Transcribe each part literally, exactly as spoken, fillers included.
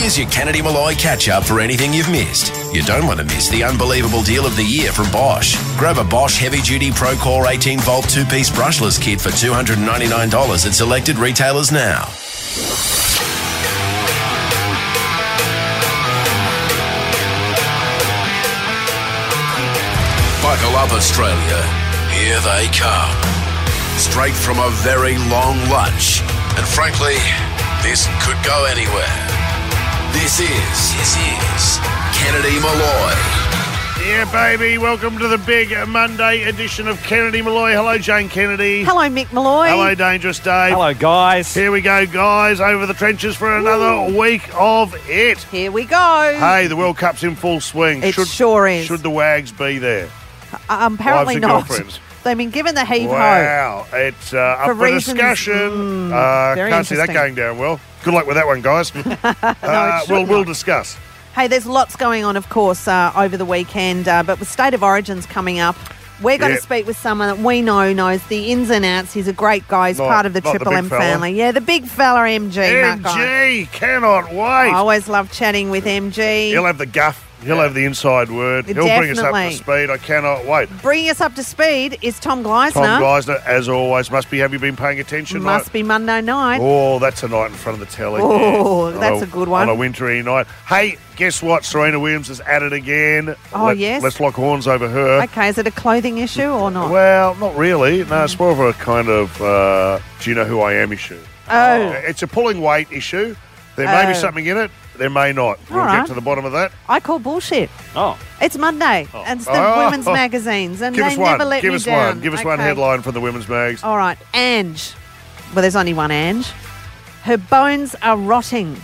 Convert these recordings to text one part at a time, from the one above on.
Here's your Kennedy Malloy catch-up for anything you've missed. You don't want to miss the unbelievable deal of the year from Bosch. Grab a Bosch Heavy Duty Pro Core eighteen volt two-piece brushless kit for two hundred ninety-nine dollars at selected retailers now. Buckle up, Australia. Here they come. Straight from a very long lunch. And frankly, this could go anywhere. This is, this is Kennedy Malloy. Yeah, baby. Welcome to the big Monday edition of Kennedy Malloy. Hello, Jane Kennedy. Hello, Mick Malloy. Hello, Dangerous Dave. Hello, guys. Here we go, guys, over the trenches for another Ooh. week of it. Here we go. Hey, the World Cup's in full swing. It should, sure is. Should the Wags be there? Um, apparently Wives and not. girlfriends. They've been given the heave-ho. Wow. It's uh, up for, For reasons- discussion. Mm, uh, very can't see that interesting. going down well. Good luck with that one, guys. No, uh, it we'll, should we'll not. discuss. Hey, there's lots going on, of course, uh, over the weekend, uh, but with State of Origins coming up, we're going Yep. to speak with someone that we know knows the ins and outs. He's a great guy. He's Not- part of the not the Triple big M fella. family. Yeah, the big fella, M G. M Marco. G, cannot wait. I always love chatting with M G. He'll have the guff. He'll have the inside word. He'll bring us up to Definitely. speed. I cannot wait. Bringing us up to speed is Tom Gleisner. Tom Gleisner, as always, must be. Have you been paying attention? Must Like- be Monday night. Oh, that's a night in front of the telly. Oh, yeah. that's On a good one. On a wintry night. Hey, guess what? Serena Williams is at it again. Oh, Let, yes? Let's lock horns over her. Okay, is it a clothing issue or not? Well, not really. No, it's more of a kind of uh, do you know who I am issue. Oh. It's a pulling weight issue. There may Oh. be something in it. There may not. We'll All get right. to the bottom of that. I call bullshit. Oh, It's Monday, and it's the Oh. women's magazines, and Give they us one. never let Give me us down. one. Give us one Okay. headline from the women's mags. All right, Ange. Well, there's only one Ange. Her bones are rotting.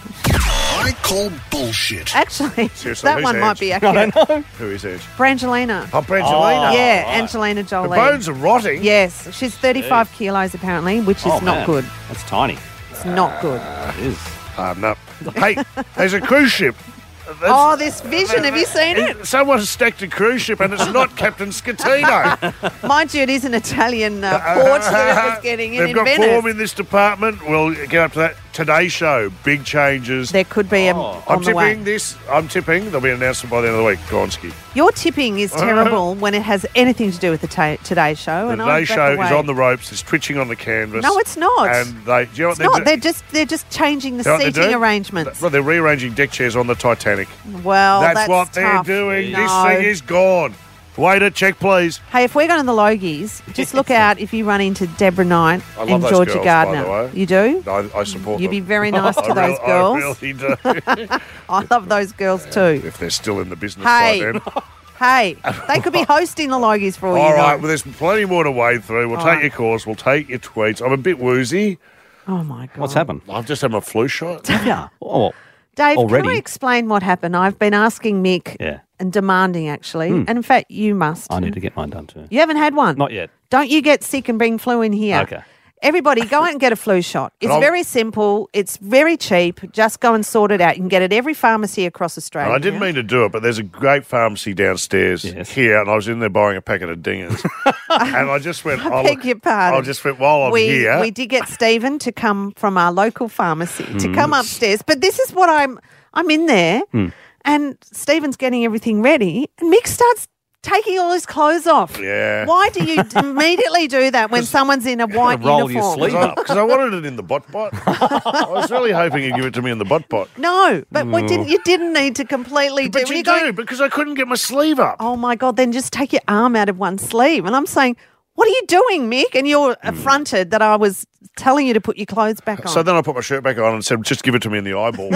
I call bullshit. Actually, Seriously, that who's one might Ange? be I accurate. don't know. Who is Edge? Brangelina. Oh, Brangelina. Oh, yeah, right. Angelina The Jolie. bones are rotting. Yes, she's thirty-five kilos apparently, which is Oh, not man. good. That's tiny. It's not good. It is. Harden up. Hey, there's a cruise ship. That's- Oh, this vision, have you seen it? Someone stacked a cruise ship and it's not Captain Scatino. Mind you, it is an Italian uh, port that it was getting in They've in got Venice. form in this department. We'll get up to that. Today Show, big changes. There could be a, Oh. on I'm the way. tipping this. I'm tipping. There'll be an announcement by the end of the week. Gonski. Your tipping is Uh-huh. terrible when it has anything to do with the ta- Today Show. The and Today I'd back Show away. is on the ropes. It's twitching on the canvas. No, it's not. And they, do you know what It's they're not. do- They're just they're just changing the You know what they're seating doing? arrangements. Well, they're rearranging deck chairs on the Titanic. Well, that's, that's what they're tough. doing. No. This thing is gone. Waiter, check please. Hey, if we're going to the Logies, just look out if you run into Deborah Knight I love and those Georgia girls, Gardner. by the way. You do? I, I support You'd them. be very nice to I those real- girls. I really do. I love those girls too. If they're still in the business Hey. by then. Hey, they could be hosting the Logies for all you All know. right, well, there's plenty more to wade through. We'll All take right. your calls. We'll take your tweets. I'm a bit woozy. Oh my god! What's happened? I've just had my flu shot. Yeah. Oh, Dave, Already? can I explain what happened? I've been asking Mick yeah. and demanding actually, and in fact, you must. I need to get mine done too. You haven't had one. Not yet. Don't you get sick and bring flu in here. Okay. Everybody, go out and get a flu shot. It's I'll- very simple. It's very cheap. Just go and sort it out. You can get it at every pharmacy across Australia. And I didn't mean to do it, but there's a great pharmacy downstairs Yes. here, and I was in there buying a packet of dingers. and I just went, I oh, beg look, your pardon. I just went, while I'm we, here. we did get Stephen to come from our local pharmacy Mm. to come upstairs. But this is what I'm I'm in there Mm. and Stephen's getting everything ready and Mick starts taking all his clothes off. Yeah. Why do you immediately do that when someone's in a white roll your uniform? sleeve up. Because I wanted it in the bot bot. I was really hoping you'd give it to me in the bot bot. No, but we didn't, you didn't need to completely But do you you go, do, because I couldn't get my sleeve up. oh my God, then just take your arm out of one sleeve. And I'm saying, what are you doing, Mick? And you're affronted that I was telling you to put your clothes back on. So then I put my shirt back on and said, just give it to me in the eyeball,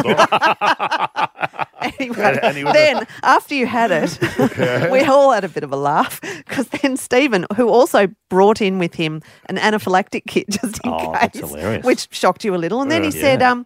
Doc. Anyway, and he was then after you had it, we all had a bit of a laugh because then Stephen, who also brought in with him an anaphylactic kit just in Oh, case, that's hilarious. which shocked you a little, and then he Yeah. said, "Um,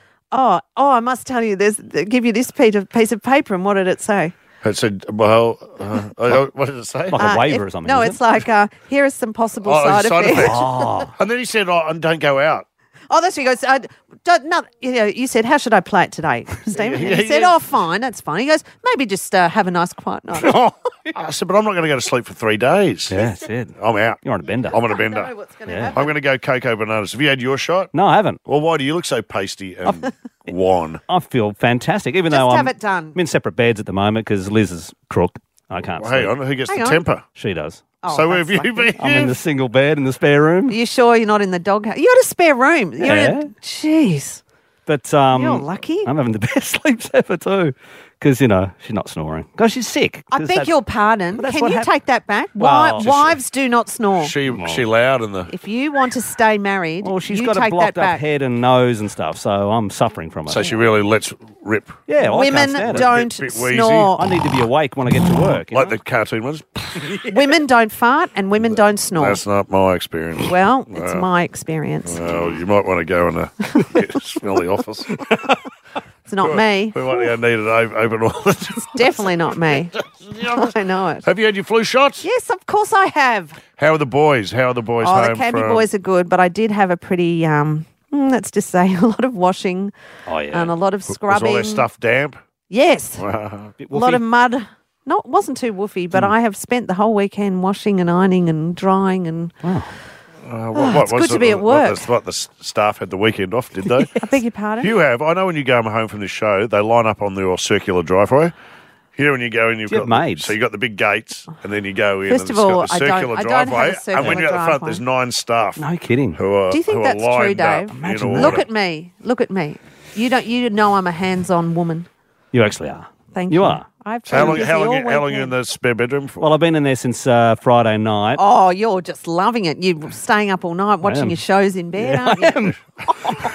oh, oh, I must tell you, there's give you this piece of piece of paper, and what did it say? It said, well, uh, I- what did it say? Like a Uh, waiver if- or something. No, is it's it? like uh, here are some possible Oh, side, side effects. effects. Oh. And then he said, oh, and don't go out. Oh, that's what he goes, uh, don't, no, you know, you said, how should I play it today, Stephen? Yeah, And he said, yeah. oh, fine, that's fine. He goes, maybe just uh, have a nice quiet night. Oh, I said, but I'm not going to go to sleep for three days. Yeah, that's it. I'm out. You're on a bender. I'm on a I don't know bender. what's going to Yeah. happen. I'm going to go cocoa bananas. Have you had your shot? No, I haven't. Well, why do you look so pasty and wan? I feel fantastic, even Just though have I'm, it done. I'm in separate beds at the moment because Liz is crook. I can't Well, sleep. hang on. Who gets Hang the on. temper? She does. Oh, so where that's have you lucky. been? I'm in the single bed in the spare room. Are you sure you're not in the doghouse? You got a spare room. You're Yeah. in, jeez. But um, You're lucky. I'm having the best sleeps ever too, because you know she's not snoring. Because she's sick. I 'Cause beg that's- your pardon. But that's Can what you hap- take that back? Well, Wi- just- wives do not snore. She she loud in the. If you want to stay married, Well, she's you got a take blocked that up back. head and nose and stuff, so I'm suffering from it. So she really lets rip, yeah, well, I can't Women stand it. don't Bit- bit wheezy. snore. I need to be awake when I get to work. you like know? the cartoon ones. Women don't fart and women don't snore. That's not my experience. Well, it's my experience. Well, you might want to go in a smelly office. It's not me. We might need it o- open all the time. Definitely not me. I know it. Have you had your flu shots? Yes, of course I have. How are the boys? How are the boys Oh, home the Canby from? boys are good, but I did have a pretty, um, mm, let's just say, a lot of washing Oh yeah. and a lot of Was scrubbing. all their stuff damp? Yes, Uh, Bit a lot woofy. of mud. No, it wasn't too woofy, but Hmm. I have spent the whole weekend washing and ironing and drying, and uh, Oh, what, it's good to be at what work. the, what the s- staff had the weekend off, did they? I beg your pardon. You have. I know when you go home from this show, they line up on your circular driveway. Here, when you go in, you've Do you got have maids? so you got the big gates, and then you go in. First and of it's all, got the I don't- circular I don't have a driveway, and when circular you're at the front, driveway. there's nine staff. No kidding. Who are, Do you think who that's are true, lined Dave? up in Imagine order. that. Look at me. Look at me. You don't. You know I'm a hands-on woman. You actually are. Thank you. You are. I've So how been long? busy How long? all You, how long are you in weekend. the spare bedroom for? Well, I've been in there since uh, Friday night. Oh, you're just loving it. You're staying up all night watching am. your shows in bed, Yeah, aren't I you? am.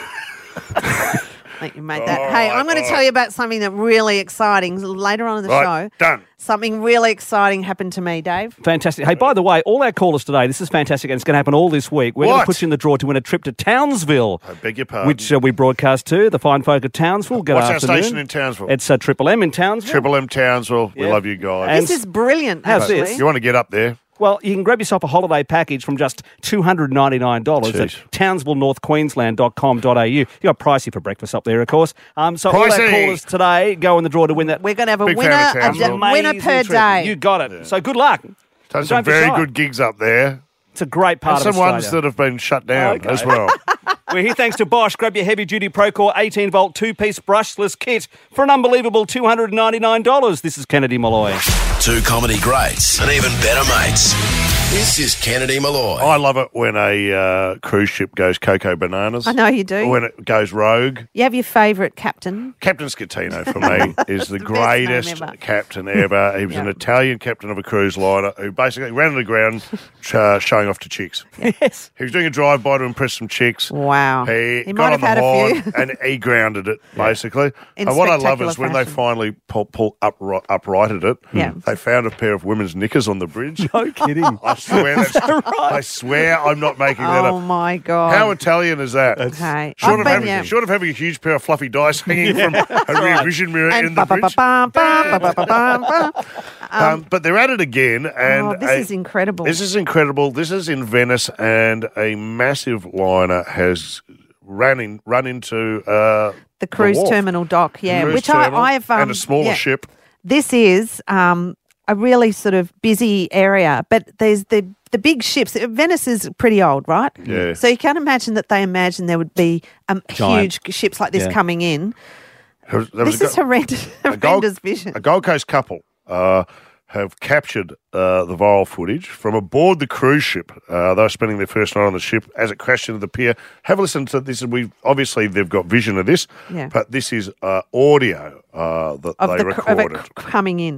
I think you made that. All hey, right, I'm going to all tell you about something that really exciting later on in the right, show. done. Something really exciting happened to me, Dave. Fantastic. Hey, by the way, all our callers today, this is fantastic, and it's going to happen all this week. We're going What? to put you in the draw to win a trip to Townsville, I beg your pardon. which uh, we broadcast to the fine folk of Townsville. Good What's our afternoon. station in Townsville? It's uh, Triple M in Townsville. Triple M Townsville. We Yeah. love you guys. And- This is brilliant, How's actually. this? you want to get up there? Well, you can grab yourself a holiday package from just two hundred ninety-nine dollars at Jeez. townsville north queensland dot com dot a u. You got pricey for breakfast up there, of course. Um, so all our Pricey. callers today go in the draw to win that We're going to have a Big fan winner, of a Townsville. da- winner amazing per trip. day. You got it. So good luck. Done Don't some be very shy. good gigs up there. It's a great part And of some Australia. ones that have been shut down Okay. as well. We're here thanks to Bosch. Grab your heavy-duty Procore eighteen volt two-piece brushless kit for an unbelievable two hundred ninety-nine dollars. This is Kennedy Malloy. Two comedy greats and even better mates. This is Kennedy Malloy. I love it when a uh, cruise ship goes cocoa bananas. I know you do. When it goes rogue. You have your favourite captain. Captain Scatino, for me, is the, The best name greatest ever. captain ever. He was an Yeah. Italian captain of a cruise liner who basically ran on the ground uh, showing off to chicks. Yes. He was doing a drive-by to impress some chicks. Wow. He, He got might on have the had a horn few. and he grounded it, basically. In and what I love spectacular is when they fashion. finally pull, pull upri- uprighted it, Yeah. they found a pair of women's knickers on the bridge. No kidding. I swear, that's, I swear I'm not making that Oh, up. my God. How Italian is that? Okay. Short I've of, been, having, yeah. short of having a huge pair of fluffy dice hanging from a rear vision mirror in And the ba- ba- bridge. ba- ba- ba- ba- ba- ba- Um, but they're at it again. And Oh, this a- is incredible. This is incredible. This is in Venice, and a massive liner has ran in, run into uh, the cruise wharf. terminal dock, yeah, Cruise which terminal I, I've um, and a smaller yeah. ship. This is um, a really sort of busy area, but there's the the big ships. Venice is pretty old, right? Yeah. So you can't imagine that they imagine there would be um, Giant. huge ships like this Yeah. coming in. There was- there was This a is go- horrendous, a Gold, horrendous vision. a Gold Coast couple uh, have captured uh, the viral footage from aboard the cruise ship. Uh, they were spending their first night on the ship as it crashed into the pier. Have a listen to this. We obviously they've got vision of this, Yeah. but this is uh, audio uh, that Of, they the, cr- of recorded. it c- coming in.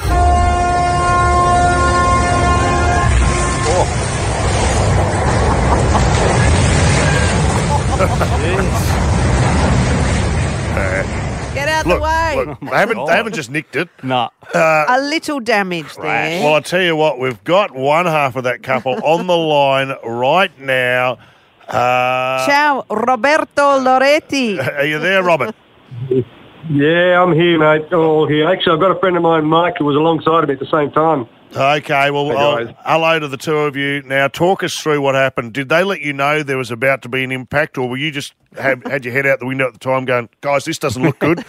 Get out Look, the way. look, they haven't they haven't just nicked it. No. A little damage there. Well, I tell you what, we've got one half of that couple on the line right now. Uh, Ciao, Roberto Loretti. are you there, Robert? Yeah, I'm here, mate. All here. Actually, I've got a friend of mine, Mike, who was alongside of me at the same time. Okay, well, Hey, I'll- guys. hello to the two of you. Now, talk us through what happened. Did they let you know there was about to be an impact, or were you just have, had your head out the window at the time going, guys, this doesn't look good?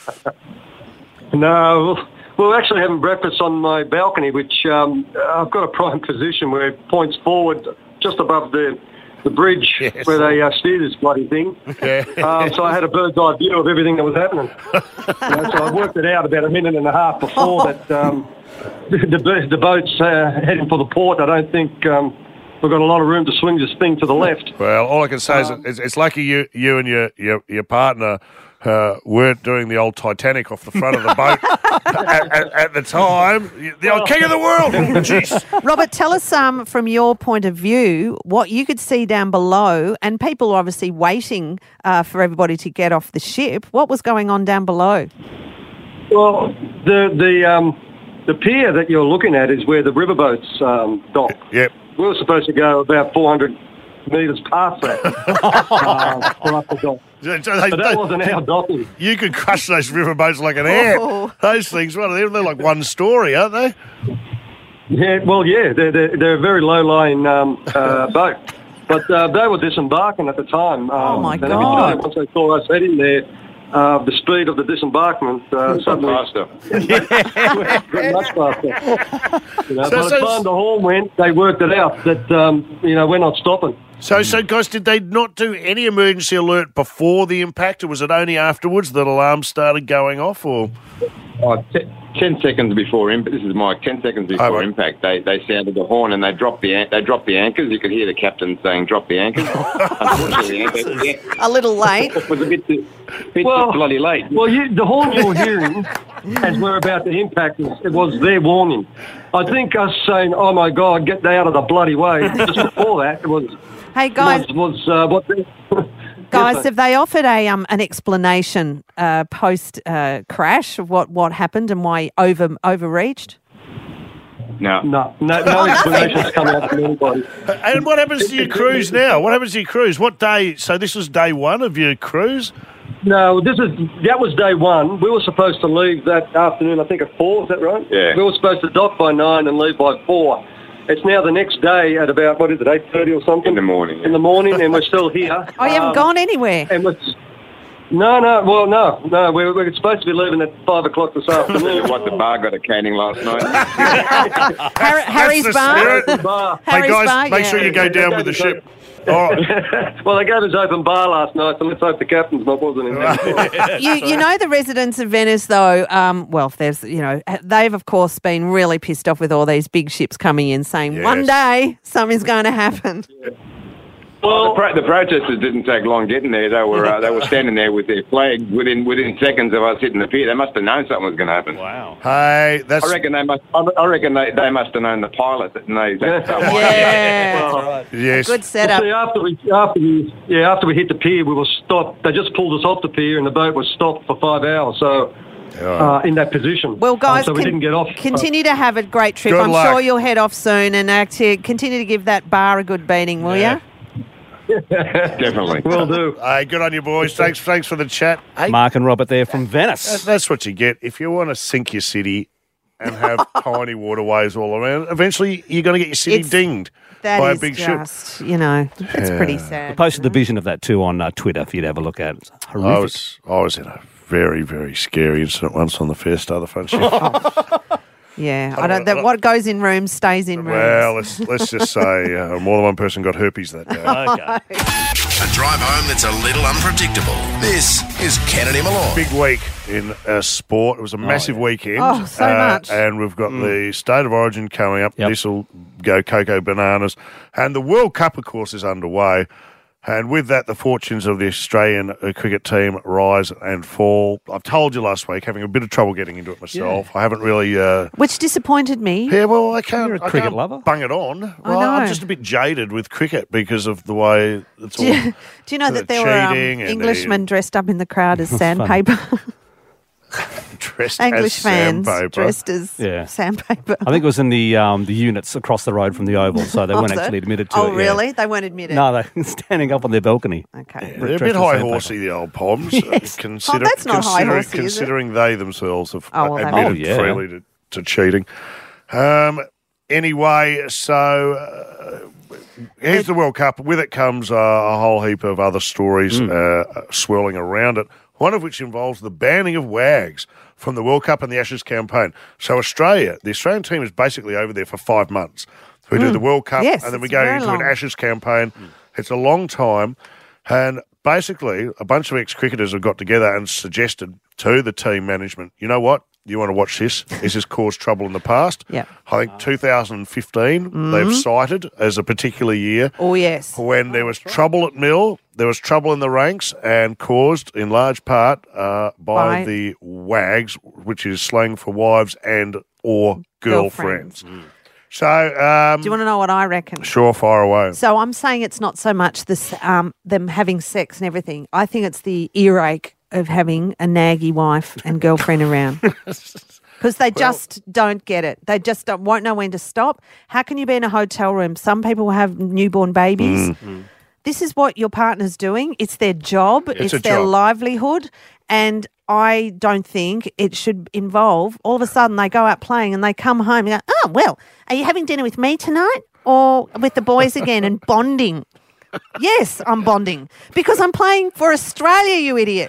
No, we were actually having breakfast on my balcony, which um, I've got a prime position where it points forward just above the the bridge Yes. where they uh, steer this bloody thing. Yeah. Um, so I had a bird's eye view of everything that was happening. You know, so I worked it out about a minute and a half before that um, the, the, the boat's uh, heading for the port. I don't think um, we've got a lot of room to swing this thing to the left. Well, all I can say is it's, it's lucky you you and your your, your partner uh, weren't doing the old Titanic off the front of the boat at, at, at the time. The old king of the world. Oh, jeez. Robert, tell us um, from your point of view what you could see down below, and people are obviously waiting uh, for everybody to get off the ship. What was going on down below? Well, the the um, the pier that you're looking at is where the riverboats um, dock. Yep. We were supposed to go about four hundred metres past that uh, for up the dock. So they- But that they- wasn't our docking. you could crush those riverboats like an ant. Oh. Those things, what are they? They're like one story, aren't they? Yeah, well, yeah, they're, they're, they're a very low-lying um, uh, boat. But uh, they were disembarking at the time. Um, Oh, my and every God. time, once they saw us heading there, uh, the speed of the disembarkment uh, suddenly Faster. went much faster. You know, So- by the so- time the horn went, they worked it out that, um, you know, we're not stopping. So, so guys, did they not do any emergency alert before the impact, or was it only afterwards that alarms started going off? Or Oh, t- ten seconds before impact. This is Mike. Ten seconds before Oh, right. impact, they they sounded the horn and they dropped the an- they dropped the anchors. You could hear the captain saying, "Drop the anchors." Unfortunately, the anchor A little late. was a bit too, bit Well- bloody late. Well, you, the horn you were hearing as we're about to impact, is- it was their warning. I think us saying, "Oh my God, get out of the bloody way!" Just before that, it was Hey, guys, was, was uh, what. They, guys, Yes, have they offered a um, an explanation uh, post uh, crash of what, what happened and why over overreached? No, no, no, no explanations come out from anybody. and what happens to your cruise now? What happens to your cruise? What day? So this was day one of your cruise. No, this is that was day one. We were supposed to leave that afternoon. I think at four. Is that right? Yeah. We were supposed to dock by nine and leave by four. It's now the next day at about what is it, eight thirty or something in the morning. in the morning, and we're still here. Oh, you haven't Um, gone anywhere. And we're, no, no, well, no, no. We're, we're supposed to be leaving at five o'clock this afternoon. What the bar got a caning last night. Har- Harry's the bar. spirit. Bar. Hey Harry's guys, bar, make yeah. sure you go down with the ship. All right. Well, they gave us open bar last night, so let's hope the captain's not wasn't in there. you, you know the residents of Venice, though. Um, well, if there's, you know, they've of course been really pissed off with all these big ships coming in, saying Yes. one day something's going to happen. Well, the, pro- the protesters didn't take long getting there. They were uh, they were standing there with their flag within within seconds of us hitting the pier. They must have known something was going to happen. Wow. Hey, that's I reckon they must. I reckon they, they must have known the pilot that knows that. Yeah, Well, yes. good setup. See, after we, after we, yeah, after we hit the pier, we were stopped. They just pulled us off the pier, and the boat was stopped for five hours. So, uh, in that position. Well, guys, Uh, so we con- didn't get off. continue to have a great trip. Good I'm luck. sure you'll head off soon, and uh, to continue to give that bar a good beating, will Yeah. you? Definitely. Will do. Hey, good on you, boys. Thanks, thanks for the chat. Hey, Mark and Robert there from that- Venice. that's what you get if you want to sink your city and have tiny waterways all around. Eventually, you're going to get your city It's- dinged That by is a big ship. just, you know, it's pretty sad. Posted the vision of that too on uh, Twitter for you to have a look at. It's horrific. I was, I was in a very, very scary incident once on the first other front ship. Yeah, I don't. That what goes in rooms stays in rooms. Well, let's let's just say uh, more than one person got herpes that day. Okay. A drive home that's a little unpredictable. This is Kennedy Malone. Big week in uh, sport. It was a massive weekend. Oh, so uh, much. And we've got the State of Origin coming up. Yep. This will go cocoa bananas. And the World Cup, of course, is underway. And with that, the fortunes of the Australian uh, cricket team rise and fall. I've told you last week, having a bit of trouble getting into it myself. I haven't really... Uh, Which disappointed me. yeah, well, I can't, You're a I cricket can't lover. bung it on. I Well, I'm know. just a bit jaded with cricket because of the way it's Do all... you, do you know the that there were um, cheating and the- Englishmen dressed up in the crowd as sandpaper? dressed English as fans sandpaper. dressed as Yeah. sandpaper. I think it was in the um, the units across the road from the Oval, so they weren't Was it? actually admitted to Oh, it. yeah. really? They weren't admitted. No, they were standing up on their balcony. Okay. They're a bit Dressed as high sandpaper. horsey, the old Poms. Yes. Consider, Oh, that's not high considering, horsey, is it? considering they themselves have Oh, well, they admitted might. Oh, yeah. freely to, to cheating. Um, Anyway, so uh, here's the World Cup. With it comes uh, a whole heap of other stories Mm. uh, swirling around it, one of which involves the banning of wags from the World Cup and the Ashes campaign. So Australia, the Australian team is basically over there for five months. We do the World Cup Yes, and then we it's go very into long. an Ashes campaign. It's a long time. And basically, a bunch of ex-cricketers have got together and suggested to the team management, you know what? You want to watch this? This has caused trouble in the past. Yeah. I think two thousand fifteen they've cited as a particular year Oh, yes. when there was trouble at Mill, there was trouble in the ranks and caused in large part uh, by, By- the wags, which is slang for wives and or girlfriends. Girlfriends. So, um, Do you want to know what I reckon? sure, fire away. So I'm saying it's not so much this um, them having sex and everything. I think it's the earache of having a naggy wife and girlfriend around. Because they just don't get it. They just don't, won't know when to stop. How can you be in a hotel room? Some people have newborn babies. Mm. This is what your partner's doing. It's their job. It's It's, a their job. livelihood. And I don't think it should involve, all of a sudden they go out playing and they come home and go, oh, well, are you having dinner with me tonight or with the boys again and bonding? Yes, I'm bonding because I'm playing for Australia, you idiot.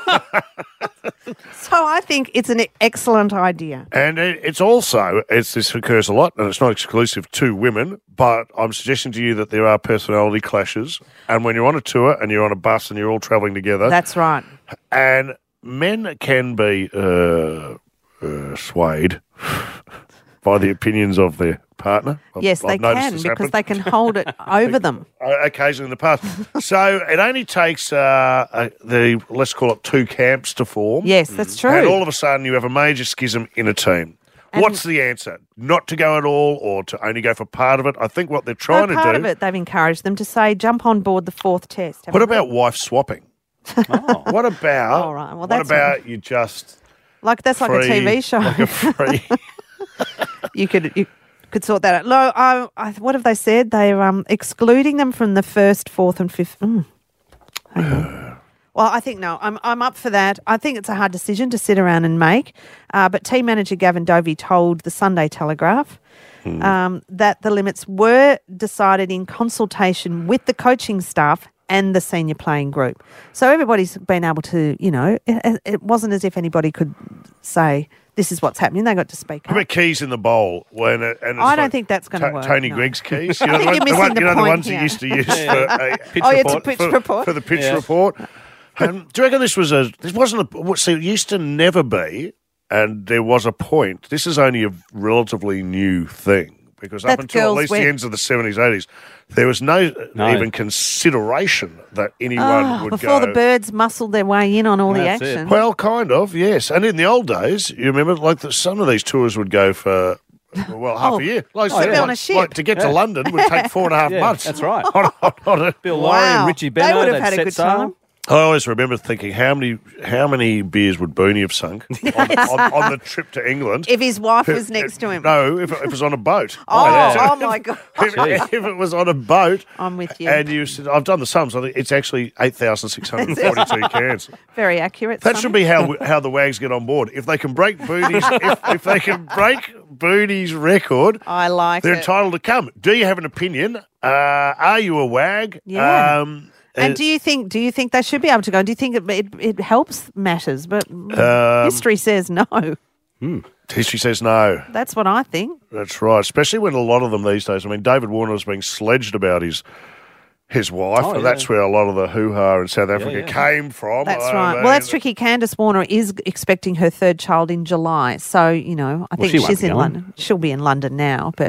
So I think it's an excellent idea. And it, it's also, it's this occurs a lot, and it's not exclusive to women, but I'm suggesting to you that there are personality clashes. And when you're on a tour and you're on a bus and you're all travelling together, That's right. and men can be uh, uh, swayed by the opinions of their partner. I've- Yes, I've they noticed can this because happen. they can hold it over them. Uh, occasionally in the past. So it only takes uh, uh, the, let's call it two camps to form. Yes, that's true. And all of a sudden you have a major schism in a team. And- What's the answer? Not to go at all or to only go for part of it? I think what they're No, trying part to of do. it, they've encouraged them to say, jump on board the fourth test. What haven't they? about wife swapping? Oh. What about, All right, well, what that's about you just Like, that's like a free- T V show. Like a free. you could you could sort that out. No, I, I, what have they said? They're um, excluding them from the first, fourth, and fifth. Mm. Hang on. Well, I think no. I'm I'm up for that. I think it's a hard decision to sit around and make. Uh, but team manager Gavin Dovey told the Sunday Telegraph um, that the limits were decided in consultation with the coaching staff and the senior playing group. So everybody's been able to, you know, it, it wasn't as if anybody could say this is what's happening. They got to speak How up. about keys in the bowl? When it, and it's I don't like think that's gonna To- work, Tony no. Gregg's keys. You I know, think the, you're one- missing the, one- the you know the point ones he here. used to use for a Pitch Oh, yeah, it's a report. pitch for, report. for the pitch Yeah. report. Um, do you reckon this was a? This wasn't a. See, it used to never be, and there was a point. This is only a relatively new thing because up That until at girls least went- the ends of the seventies, eighties, there was no, No. even consideration that anyone Oh, would before go. the birds muscled their way in on all That's the it. action. Well, kind of, yes. And in the old days, you remember, like the, some of these tours would go for. Well, half Oh, a year. Like, to be like- on a ship. like to get to London would take four and a half Yeah, months. that's right. On, on, on a, Bill Laurie Wow. and Richie They Beno, would have they'd had a set good sail. time. I always remember thinking how many how many beers would Booney have sunk on, on, on the trip to England? If his wife was next to him. No, if, if it was on a boat. Oh, yeah. oh my God. If, if it was on a boat, I'm with you. and you said, I've done the sums. I think it's actually eight thousand six hundred forty-two cans. Very accurate. That Simon. should be how how the Wags get on board. If they can break Booney's, if, if they can break Booney's record, I like they're it. entitled to come. Do you have an opinion? Uh, are you a wag? Yeah. Um, And uh, do you think do you think they should be able to go? Do you think it it, it helps matters? But Um, history says no. history says no. That's what I think. That's right. Especially when a lot of them these days. I mean, David Warner's being sledged about his his wife, Oh, and yeah. that's where a lot of the hoo-ha in South Africa yeah. came from. That's I right. mean, Well, that's tricky. Candace Warner is expecting her third child in July, so you know I think she won't she's be in going. London. She'll be in London now, but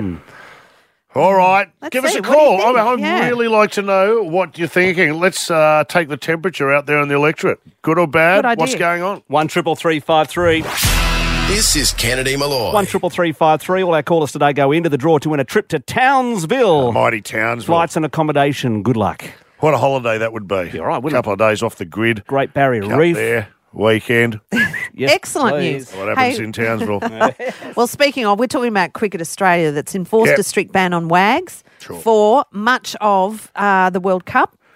All right, Let's give us see. a What do you call. I mean, think? I'd Yeah. really like to know what you're thinking. Let's uh, take the temperature out there in the electorate. Good or bad? Good idea. What's going on? One triple three five three. This is Kennedy Malloy. One triple three five three. All our callers today go into the draw to win a trip to Townsville. Mighty Townsville. Flights and accommodation. Good luck. What a holiday that would be. Be all right, a wouldn't couple of days off the grid. Great Barrier Up Reef. there, weekend. Yes, excellent please. news. What happens Hey, in Townsville? well, speaking of, we're talking about Cricket Australia that's enforced Yep. a strict ban on wags Sure. for much of uh, the World Cup.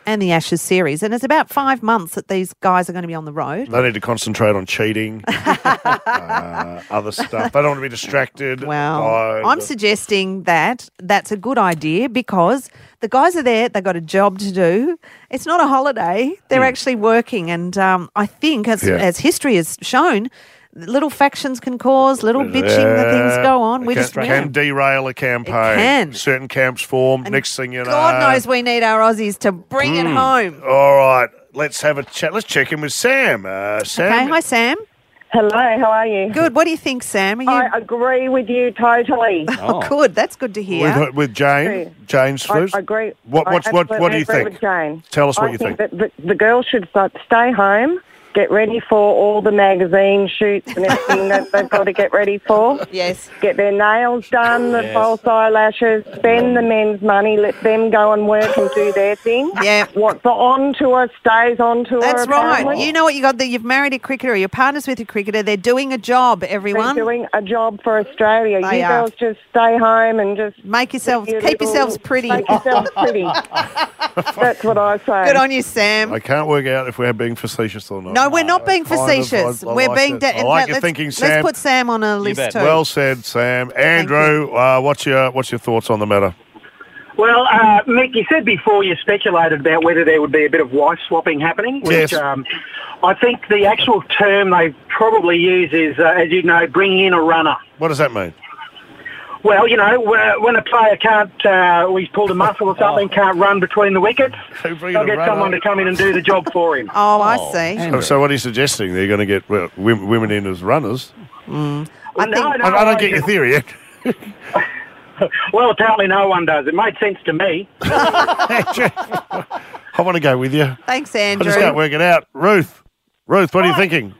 And the Ashes series. And it's about five months that these guys are going to be on the road. They need to concentrate on cheating, uh, other stuff. They don't want to be distracted. Well, by I'm the- suggesting that that's a good idea because the guys are there, they've got a job to do. It's not a holiday. They're actually working. And um, I think, as, Yeah. as history has shown, little factions can cause little bitching that things go on. We can, just can derail a campaign. can. Certain camps form. Next thing you know. God knows we need our Aussies to bring it home. All right, let's have a chat. Let's check in with Sam. Uh, Sam. Okay, hi Sam. Hello, how are you? Good. What do you think, Sam? Are you I agree with you totally. oh, good? That's good to hear. With, with Jane. Agree. Jane's I first. agree. What, I what's, what, what do you absolutely think? agree with Jane. Tell us what I you think. think. That the, the girls should start, stay home, get ready for all the magazine shoots and everything that they've got to get ready for. Yes. Get their nails done, the Yes. false eyelashes, spend the men's money, let them go and work and do their thing. Yeah. What's on tour stays on tour. That's right. apparently. You know what you got there? You've married a cricketer, your partner's with a cricketer. They're doing a job, everyone. They're doing a job for Australia. They you are. girls just stay home and just Make yourselves, your keep little- yourselves pretty. Make yourselves pretty. That's what I say. Good on you, Sam. I can't work out if we're being facetious or not. No, we're not being Kind of, facetious. I- I we're like being. it. Da- in I like fact, your let's, thinking, let's Sam. put Sam on a list bet. too. Well said, Sam. Andrew, uh, what's your what's your thoughts on the matter? Well, uh, Mick, you said before you speculated about whether there would be a bit of wife swapping happening, which Yes. um, I think the actual term they probably use is, uh, as you know, bringing in a runner. What does that mean? Well, you know, when when a player can't, uh, or he's pulled a muscle or something, can't run between the wickets, Who bring they'll in a get runner? someone to come in and do the job for him. Oh, I see. So, so what are you suggesting? They're going to get well, women, women in as runners? I no, think. no, I, I don't get your theory yet. Well, apparently no one does. It made sense to me. I want to go with you. Thanks, I Andrew. just can't work it out. Ruth, Ruth, what are you thinking?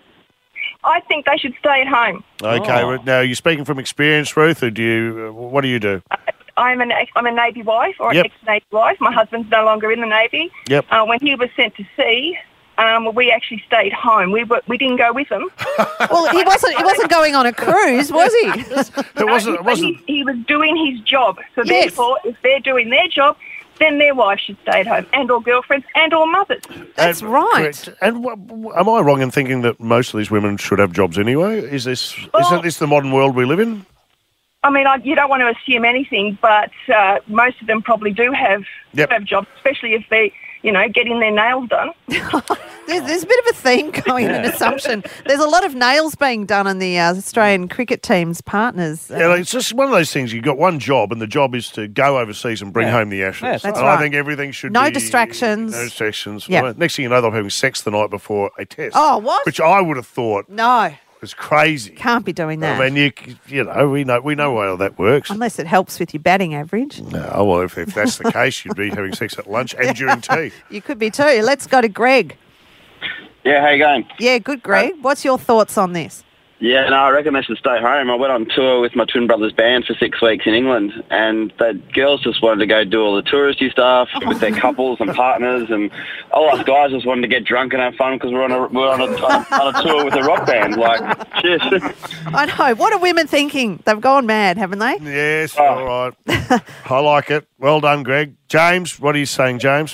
I think they should stay at home. Okay, Oh. well, now you're speaking from experience, Ruth, or do you? Uh, what do you do? I'm an ex- I'm a Navy wife or Yep. an ex-Navy wife. My husband's no longer in the Navy. Yep. Uh, when he was sent to sea, um, we actually stayed home. We were, we didn't go with him. Well, he wasn't. He wasn't going on a cruise, was he? It wasn't. It But wasn't. He, he was doing his job. So Yes. therefore, if they're doing their job, then their wives should stay at home, and or girlfriends, and or mothers. That's and- right. correct. And w- w- am I wrong in thinking that most of these women should have jobs anyway? Is this Well- isn't this the modern world we live in? I mean, I, you don't want to assume anything, but uh, most of them probably do have Yep. have jobs, especially if they, you know, getting their nails done. There's, there's a bit of a theme going, an assumption. There's a lot of nails being done on the uh, Australian cricket team's partners. Uh, Yeah, like, it's just one of those things. You've got one job, and the job is to go overseas and bring Yeah. home the ashes. Yeah, that's and right. I think everything should No be distractions. No distractions. Yeah. Well, next thing you know, they're having sex the night before a test. Oh, what? Which I would have thought no, was crazy. can't be doing that. I mean, you you know, we know we know how that works. Unless it helps with your batting average. No, well, if, if that's the case, you'd be having sex at lunch and during tea. You could be too. Let's go to Greg. Yeah, how you going? Yeah, good, Greg. What's your thoughts on this? Yeah, no, I reckon they should stay home. I went on tour with my twin brother's band for six weeks in England, and the girls just wanted to go do all the touristy stuff with their couples and partners, and all us guys just wanted to get drunk and have fun because we're on a we're on a, on a tour with a rock band. Like, cheers. I know. What are women thinking? They've gone mad, haven't they? Yes, Oh. all right. I like it. Well done, Greg. James, what are you saying, James?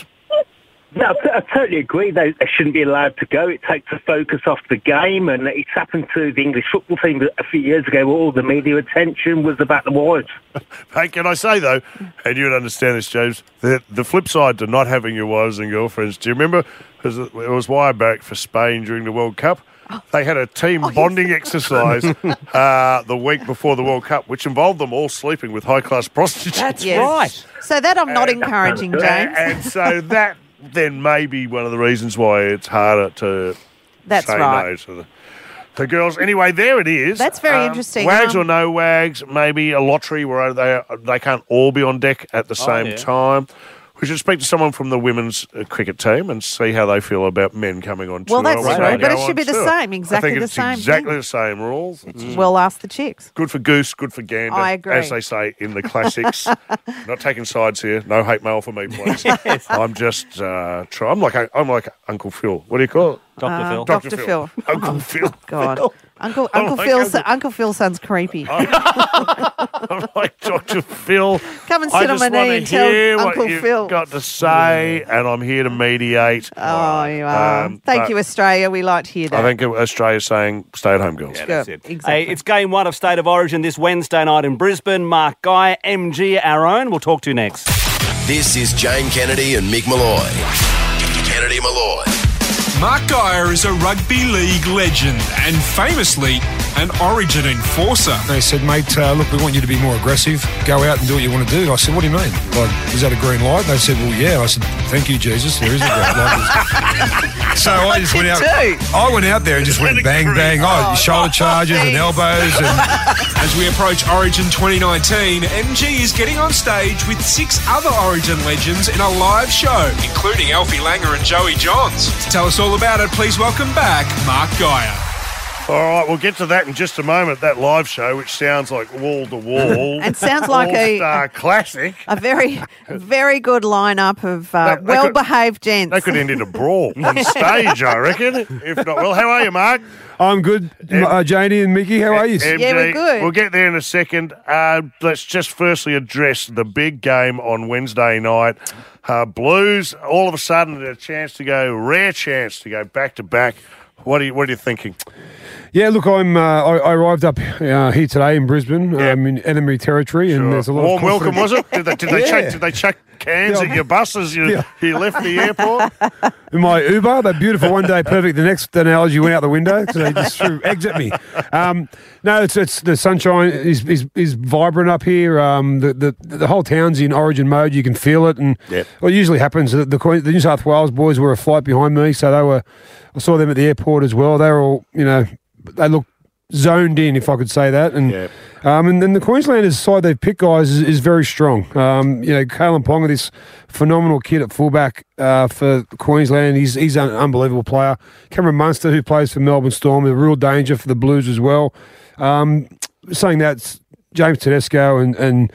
No, I totally agree. They, they shouldn't be allowed to go. It takes the focus off the game, and it's happened to the English football team a few years ago where all the media attention was about the wives. Hey, can I say, though, and you'd understand this, James, the, the flip side to not having your wives and girlfriends, do you remember? Because it was way back for Spain during the World Cup. They had a team bonding exercise uh, the week before the World Cup, which involved them all sleeping with high-class prostitutes. That's Yes. right. So that I'm not encouraging, And- James. And so that then may be one of the reasons why it's harder to That's say right. no to the, the girls. Anyway, there it is. That's very interesting. Wags Um, or no wags, maybe a lottery where they they can't all be on deck at the same yeah. time. We should speak to someone from the women's uh, cricket team and see how they feel about men coming on Well, tour. that's when true, they but go it should on be the tour. same, exactly I think the it's same exactly thing. the same rules. It's We'll ask the chicks. good for goose, good for gander. I agree. As they say in the classics. Not taking sides here. No hate mail for me, please. I'm just uh, try. I'm like I'm like Uncle Phil. What do you call it? Doctor Uh, Phil. Doctor Phil. Uncle Phil. God. Uncle Uncle like Phil Uncle- Uncle Phil sounds creepy. I'm like Doctor Phil. Come and I sit on just my knee wanna and tell hear Uncle what you've Phil. got to say, and I'm here to mediate. Oh, you are. Um, Thank but you, Australia. We like to hear that. I think Australia's saying stay at home, girls. Yeah, that's it. exactly. Hey, it's game one of State of Origin this Wednesday night in Brisbane. Mark Guy, M G, our own. We'll talk to you next. This is Jane Kennedy and Mick Malloy. Kennedy Malloy. Mark Geyer is a rugby league legend and famously an Origin enforcer. They said, mate, uh, look, we want you to be more aggressive. Go out and do what you want to do. I said, what do you mean? Like, is that a green light? They said, well, yeah. I said, thank you, Jesus. There is a green light. So I just went out. I went out there and just went bang, bang. Oh, shoulder charges and elbows. And As we approach Origin twenty nineteen, M G is getting on stage with six other Origin legends in a live show, including Alfie Langer and Joey Johns. To tell us all about it, please welcome back Mark Geyer. All right, we'll get to that in just a moment, that live show, which sounds like wall-to-wall. And sounds like a- all-star classic. A very, very good lineup of uh, They- they could- well-behaved gents. They could end in a brawl on stage, I reckon. If not, well, how are you, Mark? I'm good. Uh, Janie and Mickey, how are you? M G, Yeah, we're good. We'll get there in a second. Uh, let's just firstly address the big game on Wednesday night. Uh, Blues, all of a sudden, a chance to go, rare chance to go back-to-back. What are you, what are you thinking? Yeah, look, I'm. Uh, I, I arrived up uh, here today in Brisbane, um, in enemy territory, and there's a lot Warm of welcome, was it? Did they, did they, Yeah. chuck, did they chuck cans Yeah. at your bus as you, Yeah. you left the airport? In my Uber, they're beautiful one day, perfect. The next analogy went out the window because they just threw eggs at me. Um, no, it's it's the sunshine is is, is vibrant up here. Um, the, the the whole town's in Origin mode. You can feel it, and Yep. what usually happens. The, the Queen- the New South Wales boys were a flight behind me, so they were. I saw them at the airport as well. They were all, you know, they looked zoned in, if I could say that. And Yep. um, and then the Queenslanders side they've picked, guys, is, is very strong. Um, you know, Kalen Ponga, this phenomenal kid at fullback uh, for Queensland. He's he's an unbelievable player. Cameron Munster, who plays for Melbourne Storm, a real danger for the Blues as well. Um, saying that, James Tedesco and and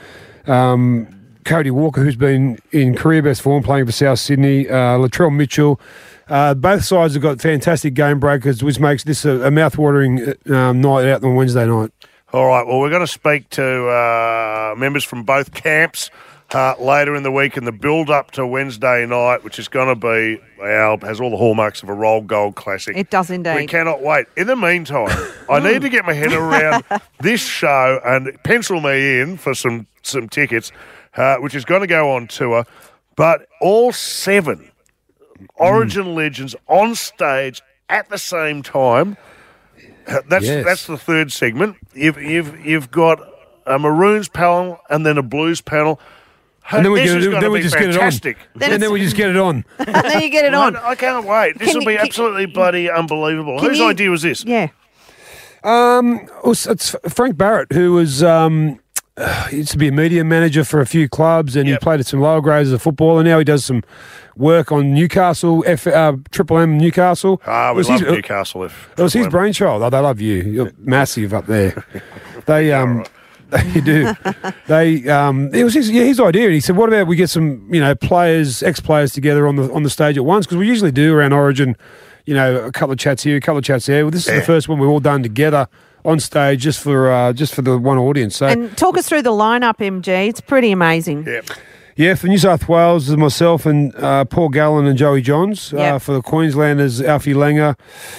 um, Cody Walker, who's been in career best form playing for South Sydney, uh, Latrell Mitchell. Uh, both sides have got fantastic game breakers, which makes this a, a mouth-watering um, night out on Wednesday night. All right, well, we're going to speak to uh, members from both camps uh, later in the week in the build-up to Wednesday night, which is going to be, well, has all the hallmarks of a roll gold classic. It does indeed. We cannot wait. In the meantime, I need to get my head around this show and pencil me in for some, some tickets, uh, which is going to go on tour, but all seven Origin mm. legends on stage at the same time. That's Yes. that's the third segment. You've you've you've got a Maroons panel and then a Blues panel. And then we, this get is it, going then to we be just fantastic. get it on. And then we just get it on. and then you get it on. I, I can't wait. This Can will be you- can- absolutely bloody unbelievable. Can Whose you- idea was this? Yeah. Um, it's, it's Frank Barrett, who was um, uh, he used to be a media manager for a few clubs, and Yep. he played at some lower grades as a footballer. Now he does some work on Newcastle, F, uh, Triple M Newcastle. Ah, It we was love his- Newcastle. If It was his brainchild. Oh, they love you. You're massive up there. They um, they do. They um, it was his yeah, his idea. And he said, "What about we get some you know players, ex players together on the on the stage at once? Because we usually do around Origin, you know, a couple of chats here, a couple of chats there. Well, this is Yeah. the first one we've all done together on stage, just for uh, just for the one audience. So And talk us through the lineup, M G. It's pretty amazing. Yeah. yeah, for New South Wales, there's myself and uh, Paul Gallen and Joey Johns. Uh, Yep. for the Queenslanders, Alfie Langer,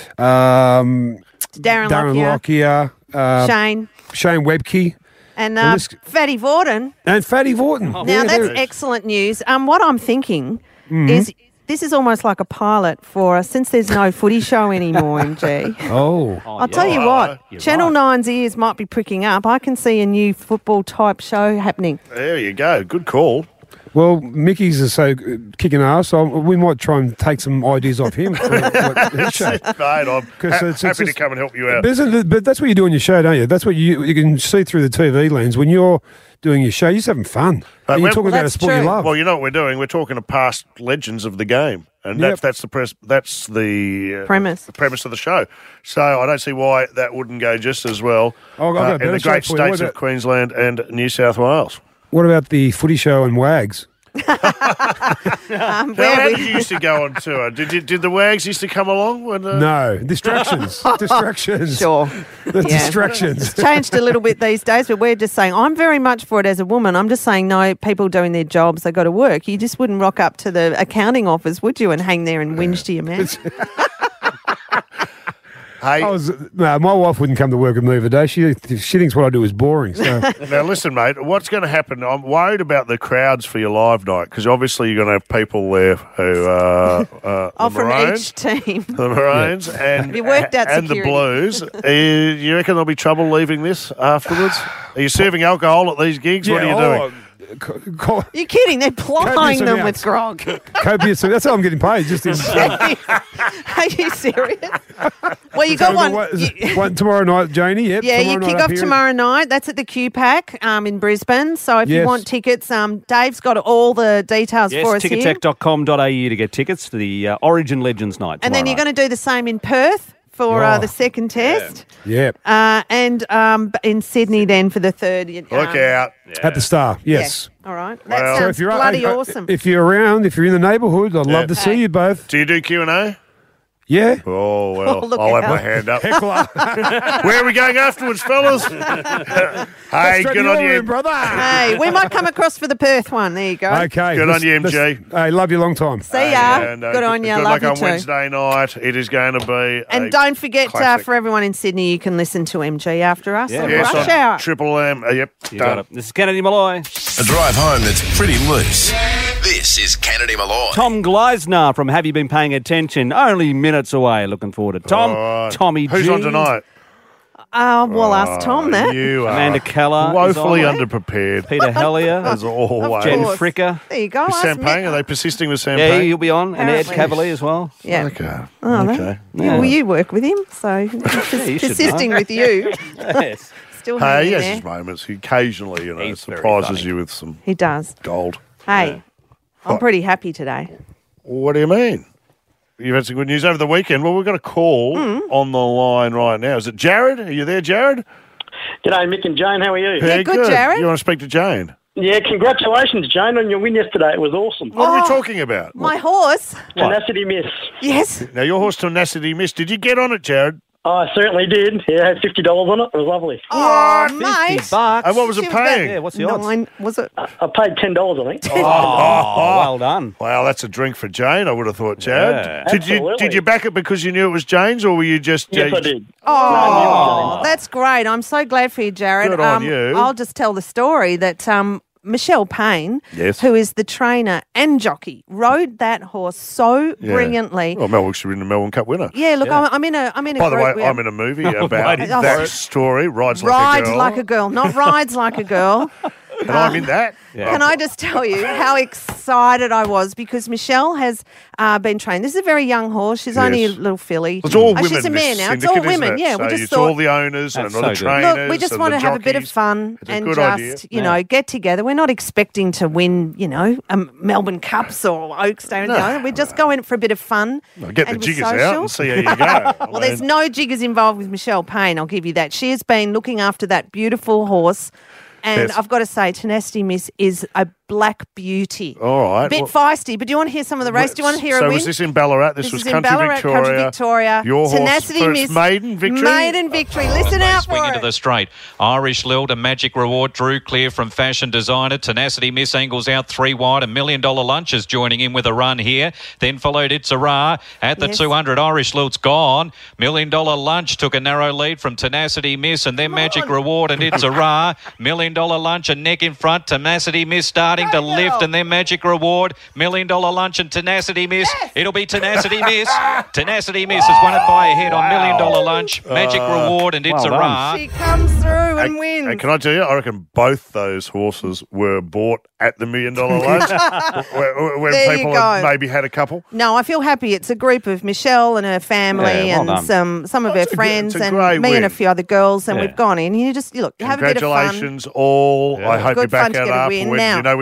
um, Darren, Darren Lockyer, Lockyer, uh, Shane, Shane Webke. and Well, uh, this- Fatty Vorden. And Fatty Vorton. Now, Yeah, that's they're- excellent news. Um, what I'm thinking Mm-hmm. is this is almost like a pilot for us since there's no footy show anymore, M G. Oh. I'll tell you Oh, what, you're Channel right. nine's ears might be pricking up. I can see a new football type show happening. There you go. Good call. Well, Mickey's is so uh, kicking ass, so we might try and take some ideas off him for what his show. Mate, I'm 'Cause ha- it's- happy it's to just- come and help you out. But, isn't it- but that's what you do on your show, don't you? That's what you you can see through the T V lens when you're doing your show. You're just having fun. But And you're when- talking about a That's sport you true. love. Well, you know what we're doing? We're talking to past legends of the game, and that's Yep. that's the pres- that's the uh, Premise. the premise of the show. So I don't see why that wouldn't go just as well Oh, I've got a uh, in better the show great for you. What states of about- Queensland and New South Wales. What about the footy show and Wags? um, Now, where how we- did you used to go on tour? Did you, did the Wags used to come along? When, uh... No, distractions. distractions. Sure. The Yeah. distractions. It's changed a little bit these days, but we're just saying, I'm very much for it as a woman. I'm just saying, no, people doing their jobs, they got to work. You just wouldn't rock up to the accounting office, would you, and hang there and whinge to your man? Hey, I was, no, my wife wouldn't come to work with me every day. She she thinks what I do is boring. So now listen, mate. What's going to happen? I'm worried about the crowds for your live night because obviously you're going to have people there who uh, uh, Oh, the from Maroons, each team. the Maroons, and You worked out and the security. Blues. Uh, you reckon there'll be trouble leaving this afterwards? Are you serving alcohol at these gigs? what are you Yeah, doing? oh, co- co- You're kidding. They're plying Copious them amounts. with grog. copious. That's how I'm getting paid. Just in, Are you serious? Well, you got one. One, you- one tomorrow night, Janie. Yep. Yeah, you tomorrow kick night up off here. tomorrow night. That's at the Q PAC um, in Brisbane. So if you Yes. want tickets, um, Dave's got all the details Yes, for us here. tickettech dot com dot a u to get tickets to the uh, Origin Legends night. And then you're going to do the same in Perth for uh, Oh. the second test. Yep. Uh, and um, b- in Sydney then for the third. Um, Look out! At the Star. Yes. Yeah. All right. That Well- So sounds if you're bloody uh, awesome. if you're around, if you're in the neighbourhood, I'd Yeah. love to see you both. Do you do Q and A? Yeah. Oh well, Oh, look I'll have out. my hand up. Heckler. Where are we going afterwards, fellas? hey, Straight good to on your you, room, brother. Hey, we might come across for the Perth one. There you go. Okay. Good on let's- you, M G. let's- Hey, love you long time. See ya. And, uh, Good on you. Good Love luck you on too. Wednesday night. It is going to be. And a don't forget, uh, classic. for everyone in Sydney, you can listen to M G after us Yeah. on Yes, Rush on Hour. Triple M. Uh, yep, You done. got it. This is Kennedy Malloy. A drive home that's pretty loose. This is Kennedy Malloy. Tom Gleisner from Have You Been Paying Attention? Only minutes away. Looking forward to Tom. All right. Tommy Who's G. on tonight? Uh, we'll ask Tom that. You are Amanda Keller is woefully on. underprepared. Peter Hellier. As always. Jen course. Fricker. There you go. Is ask Sam me- Payne? Are they persisting with Sam Yeah, Payne? he'll be on. And Ed Apparently. Cavalier as well. Yeah. Okay. Oh, no. okay. Yeah. Well, you work with him, so you should persisting know. with you. Yes. Still Hey, hanging he has there. his moments. He occasionally, you know, He's very surprises funny. you with some He does. gold. Hey, I'm pretty happy today. What do you mean? You've had some good news over the weekend. Well, we've got a call Mm. on the line right now. Is it Jared? Are you there, Jared? G'day, Mick and Jane. How are you? Yeah, good, Jared. You want to speak to Jane? Yeah, congratulations, Jane, on your win yesterday. It was awesome. What are Oh. we talking about? My horse. Tenacity Miss. Yes. Now, your horse Tenacity Miss. Did you get on it, Jared? I certainly did. Yeah, I had fifty dollars on it. It was lovely. Oh, fifty mate. bucks. And what was it She was about paying? Yeah, what's the odds? Nine, was it? I paid ten dollars, I think. Oh, well done. Wow, that's a drink for Jane, I would have thought, Jared. Yeah. Did you Absolutely. did you back it because you knew it was Jane's, or were you just... Yes, uh, I did. Oh, that's great. I'm so glad for you, Jared. Good on um, you. I'll just tell the story that um, Michelle Payne, Yes. who is the trainer and jockey, rode that horse so Yeah. brilliantly. Well, Mel Wilkes, you're in the Melbourne Cup winner. Yeah, look, I'm, I'm in a, I'm in a. By the group way, with- I'm in a movie about waiting for that it. story, Rides Like rides a Girl. like a girl, not rides like a girl. And I'm in that. Yeah. Can I just tell you how excited I was because Michelle has uh, been trained. This is a very young horse. She's only a Yes. little filly. It's all Uh, women. She's a this mare now. It's syndicate, all isn't women. it? Yeah, so we just it's thought. all the owners That's and all the so good. trainers. Look, we just and want the to have a bit of jockeys. fun It's a and good just, idea. you know, get together. We're not expecting to win, you know, um, Melbourne Cups or Oakstone. No. No, we're just going for a bit of fun. Well, get the and with jiggers social. out and see how you go. I Well, there's mean, no jiggers involved with Michelle Payne, I'll give you that. She has been looking after that beautiful horse. And Yes. I've got to say, Tenacity Miss is a black beauty. All right. A bit Well- feisty, but do you want to hear some of the race? Do you want to hear so a win? was this in Ballarat? This, This was is in Country Ballarat, Victoria. Country Victoria. Your Tenacity horse first Miss. maiden victory. Maiden victory. Listen out for Swing it. into the straight. Irish Lilt, a magic reward, drew clear from Fashion Designer. Tenacity Miss angles out three wide. A million dollar lunch is joining in with a run here. Then followed It's a Ra at the Yes. two hundred. Irish Lilt's gone. Million dollar lunch took a narrow lead from Tenacity Miss, and then magic reward and It's a Ra. Million dollar lunch and neck in front. Tenacity Miss starting to lift, and then magic reward. Million dollar lunch and Tenacity Miss. It'll be Tenacity Miss. Tenacity Miss has won it by a head on million dollar lunch. Magic reward and It's well a done. Ra. She comes through and And, wins. and can I tell you, I reckon both those horses were bought at the million dollar lunch when, when There you people go. had maybe had a couple. No, I feel happy. It's a group of Michelle and her family Yeah, well and done. some some of her It's a good- friends it's a and great me and a win. few other girls, and Yeah. we've gone in. You just you look, have a bit of fun. Congratulations, all. I hope Good you back fun to that get a up. win. When, Now- you know, when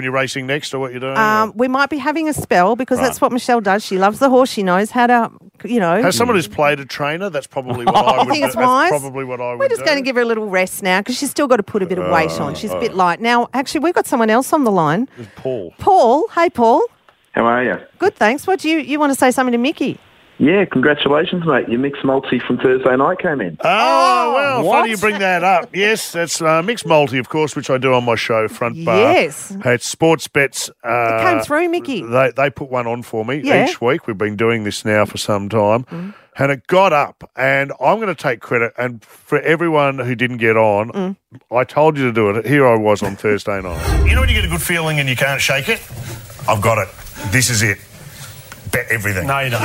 when you're racing next or what you're doing? Um, we might be having a spell because Right. that's what Michelle does. She loves the horse. She knows how to, you know. As someone who's played a trainer, that's probably what I I would think do. it's That's wise. probably what I would We're just do. going to give her a little rest now because she's still got to put a bit of weight on. She's a bit light. Now, actually, we've got someone else on the line. Paul. Paul. Hey, Paul. How are you? Good, thanks. What do you, you want to say something to Mickey? Yeah, congratulations, mate. Your mixed multi from Thursday night came in. Oh, well, What? funny you bring that up. Yes, that's uh, mixed multi, of course, which I do on my show, Front Bar. Yes. Hey, it's Sports Bets. Uh, It came through, Mickey. They, they put one on for me Yeah. each week. We've been doing this now for some time. Mm. And it got up, and I'm going to take credit. And for everyone who didn't get on, Mm. I told you to do it. Here I was on Thursday night. You know when you get a good feeling and you can't shake it? I've got it. This is it. Bet everything. No, you don't.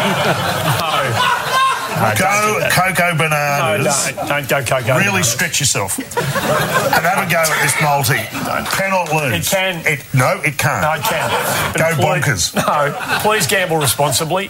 Go Cocoa Bananas. No, don't, don't go Cocoa Really Bananas. stretch yourself and have a go at this multi. Cannot lose. It can. It, no, it can't. No, it can. Go But bonkers. Please, no, please gamble responsibly.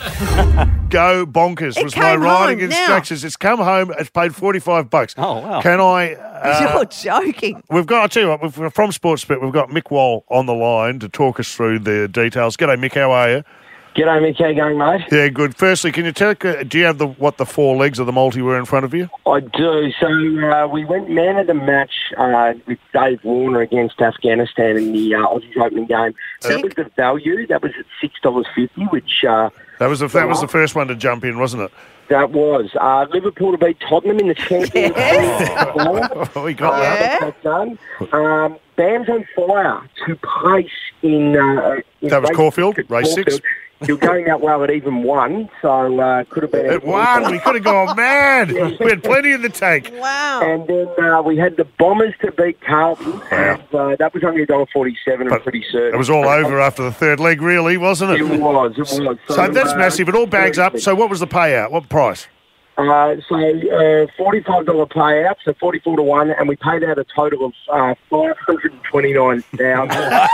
Go bonkers It was my came riding home now. instructions. It's come home. It's paid forty-five bucks. Oh, wow. Can I? Uh, You're joking. We've got. I tell you what. We've, from Sportsbet, we've got Mick Wall on the line to talk us through the details. G'day, Mick. How are you? G'day, Mick. How you going, mate? Yeah, good. Firstly, can you tell? uh, Do you have the what the four legs of the multi were in front of you? I do. So uh, we went man of the match uh, with Dave Warner against Afghanistan in the uh, Aussies opening game. So that was the value. That was at six dollars fifty, which uh, That was the that was the first one to jump in, wasn't it? that was uh, Liverpool to beat Tottenham in the Champions League. Oh, we got Uh, that. that's done. Um, Bam's on fire to place in. Uh, in That was race- Caulfield, race six. Caulfield. You're going that well at even one, so uh, could have been. It won. We could have gone mad. We had plenty in the tank. Wow. And then uh, we had the Bombers to beat Carlton, and uh, that was only one dollar forty-seven. I'm pretty certain. It was all over after the third leg, really, wasn't it? It was. It was. So that's uh, massive. It all bags up. So what was the payout? What price? Uh, so uh, forty-five dollars payout, so forty-four to one, and we paid out a total of uh, five hundred twenty-nine thousand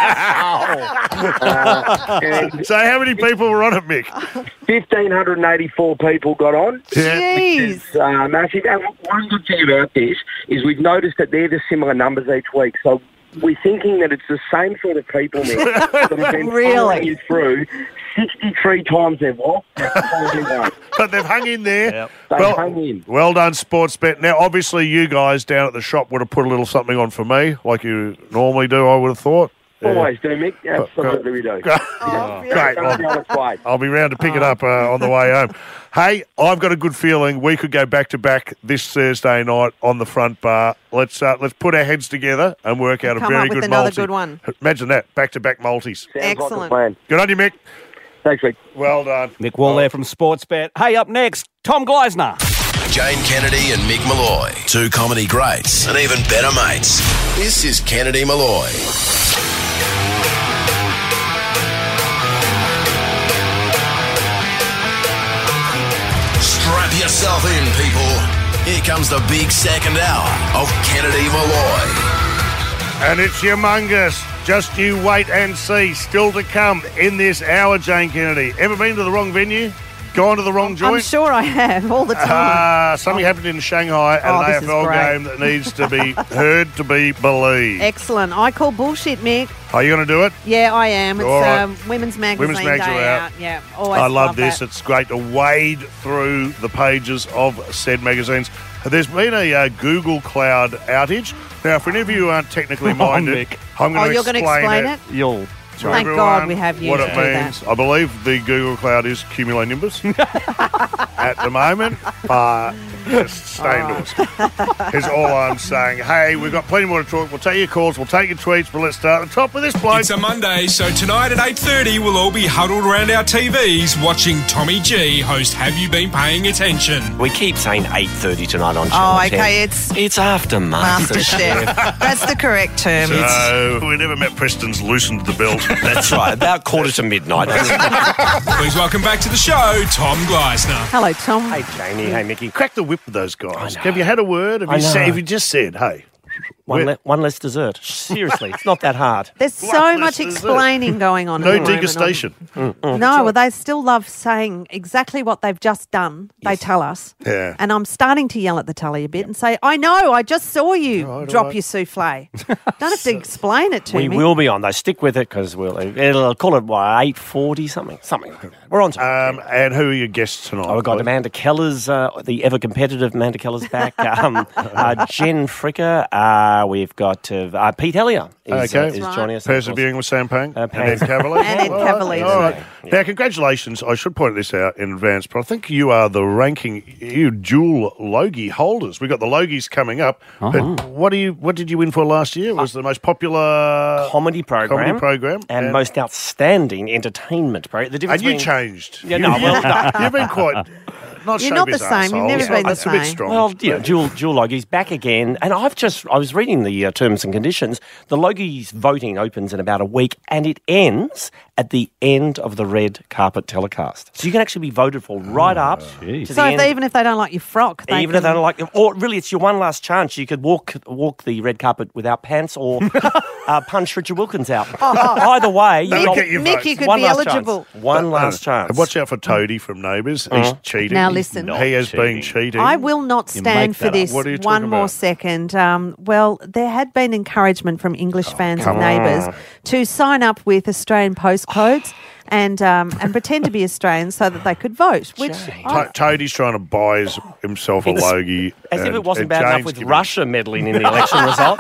dollars. uh, and So how many people were on it, Mick? one thousand five hundred eighty-four people got on, Yeah. which is uh, massive. And one good thing about this is we've noticed that they're the similar numbers each week. So we're thinking that it's the same sort of people, Mick, that have been Really? following you through. sixty-three times they've lost. But they've hung in there. They Well, hung in. well done, Sportsbet. Now, obviously, you guys down at the shop would have put a little something on for me, like you normally do, I would have thought. Yeah. Always do, Mick. Absolutely we do. Oh, really? Great. Don't be on its way. I'll be round to pick it up uh, on the way home. Hey, I've got a good feeling we could go back to back this Thursday night on the front bar. Let's uh, let's put our heads together and work out Come a very up with good another multi. good one. Imagine that, back to back multis. Sounds like a Excellent. plan. Good on you, Mick. Thanks, Mick. Well done. Mick Wall there from Sportsbet. Hey, up next, Tom Gleisner. Jane Kennedy and Mick Malloy, two comedy greats and even better mates. This is Kennedy Malloy. Strap yourself in, people. Here comes the big second hour of Kennedy Malloy. And it's humongous. Just you wait and see. Still to come in this hour, Jane Kennedy. Ever been to the wrong venue? Gone to the wrong joint? I'm sure I have all the time. Uh, something happened in Shanghai at Oh, an this A is F L great. game that needs to be heard to be believed. Excellent. I call bullshit, Mick. Are you going to do it? Yeah, I am. It's All right. um, Women's Magazine Women's Mags Day are out. Yeah, always I love this. that. It's great to wade through the pages of said magazines. There's been a uh, Google Cloud outage. Now, for any of you who aren't technically minded, Mick. I'm going Oh, to you're gonna explain, explain it. it? You'll. to Thank everyone God we have you what to it do that. means. I believe the Google Cloud is cumulonimbus at the moment, but just stay indoors. Here's all I'm saying. Hey, we've got plenty more to talk. We'll take your calls, we'll take your tweets, but let's start at the top with this bloke. It's a Monday, so tonight at eight thirty we'll all be huddled around our T Vs watching Tommy G host Have You Been Paying Attention? We keep saying eight thirty tonight on Channel Oh, ten. okay, it's It's after MasterChef. MasterChef. That's the correct term. So, we never met Preston's loosened the belt. That's right, about quarter to midnight. Please welcome back to the show, Tom Gleisner. Hello, Tom. Hey, Janie. Hey, Mickey. Crack the whip with those guys. Have you had a word? Have I you, know. said, have you just said, hey, One, Where- le- one less dessert. Seriously, it's not that hard. There's so much explaining going on. No at the moment. degustation. Mm, No, well, they still love saying exactly what they've just done. They tell us. Yeah. And I'm starting to yell at the telly a bit and say, I know, I just saw you Right, drop right. your souffle. Don't have to explain it to We me. will be on, though. Stick with it because we'll it'll call it what, eight forty something, something. We're on to it. Um, and who are your guests tonight? Oh, we've got please? Amanda Keller's, uh, the ever competitive Amanda Keller's back. Um, uh, Jen Fricker. Uh, we've got uh, uh, Pete Hellier is, Okay. uh, is Right. joining us. Persevering with Sam Pang Uh, and Pang. Ed Cavalier. And Ed All right, Cavalier. all right. Now, congratulations. I should point this out in advance, but I think you are the ranking you dual Logie holders. We've got the Logies coming up. But what do you? What did you win for last year? It was the most popular Comedy program, comedy program and, most outstanding entertainment program. The difference And you between- changed. Yeah, no, well, no. You've been quite. Not You're not the showbiz same. You've never arseholes. been the It's a bit same. strong. Well, yeah, dual, dual Logies back again. And I've just, I was reading the uh, terms and conditions. The Logies voting opens in about a week and it ends at the end of the red carpet telecast. So you can actually be voted for right up to so the if end. they, even if they don't like your frock, they Even can, if they don't like, or really, it's your one last chance. You could walk walk the red carpet without pants, or uh, punch Richard Wilkins out. Either way, you That'll got get you Mick, votes. you could one be last eligible. chance. One last chance. And watch out for Toadie from Neighbours. He's cheating. Now listen. He has been cheating. I will not stand make for that up. this What are you one talking more about? second. Um, well, there had been encouragement from English fans and come neighbours on. to sign up with Australian postcodes and um, and pretend to be Australian so that they could vote. Which I- To- Toadie's trying to buy his, himself a It's- Logie. As if and- it wasn't and bad enough Jane's with giving- Russia meddling in the election results.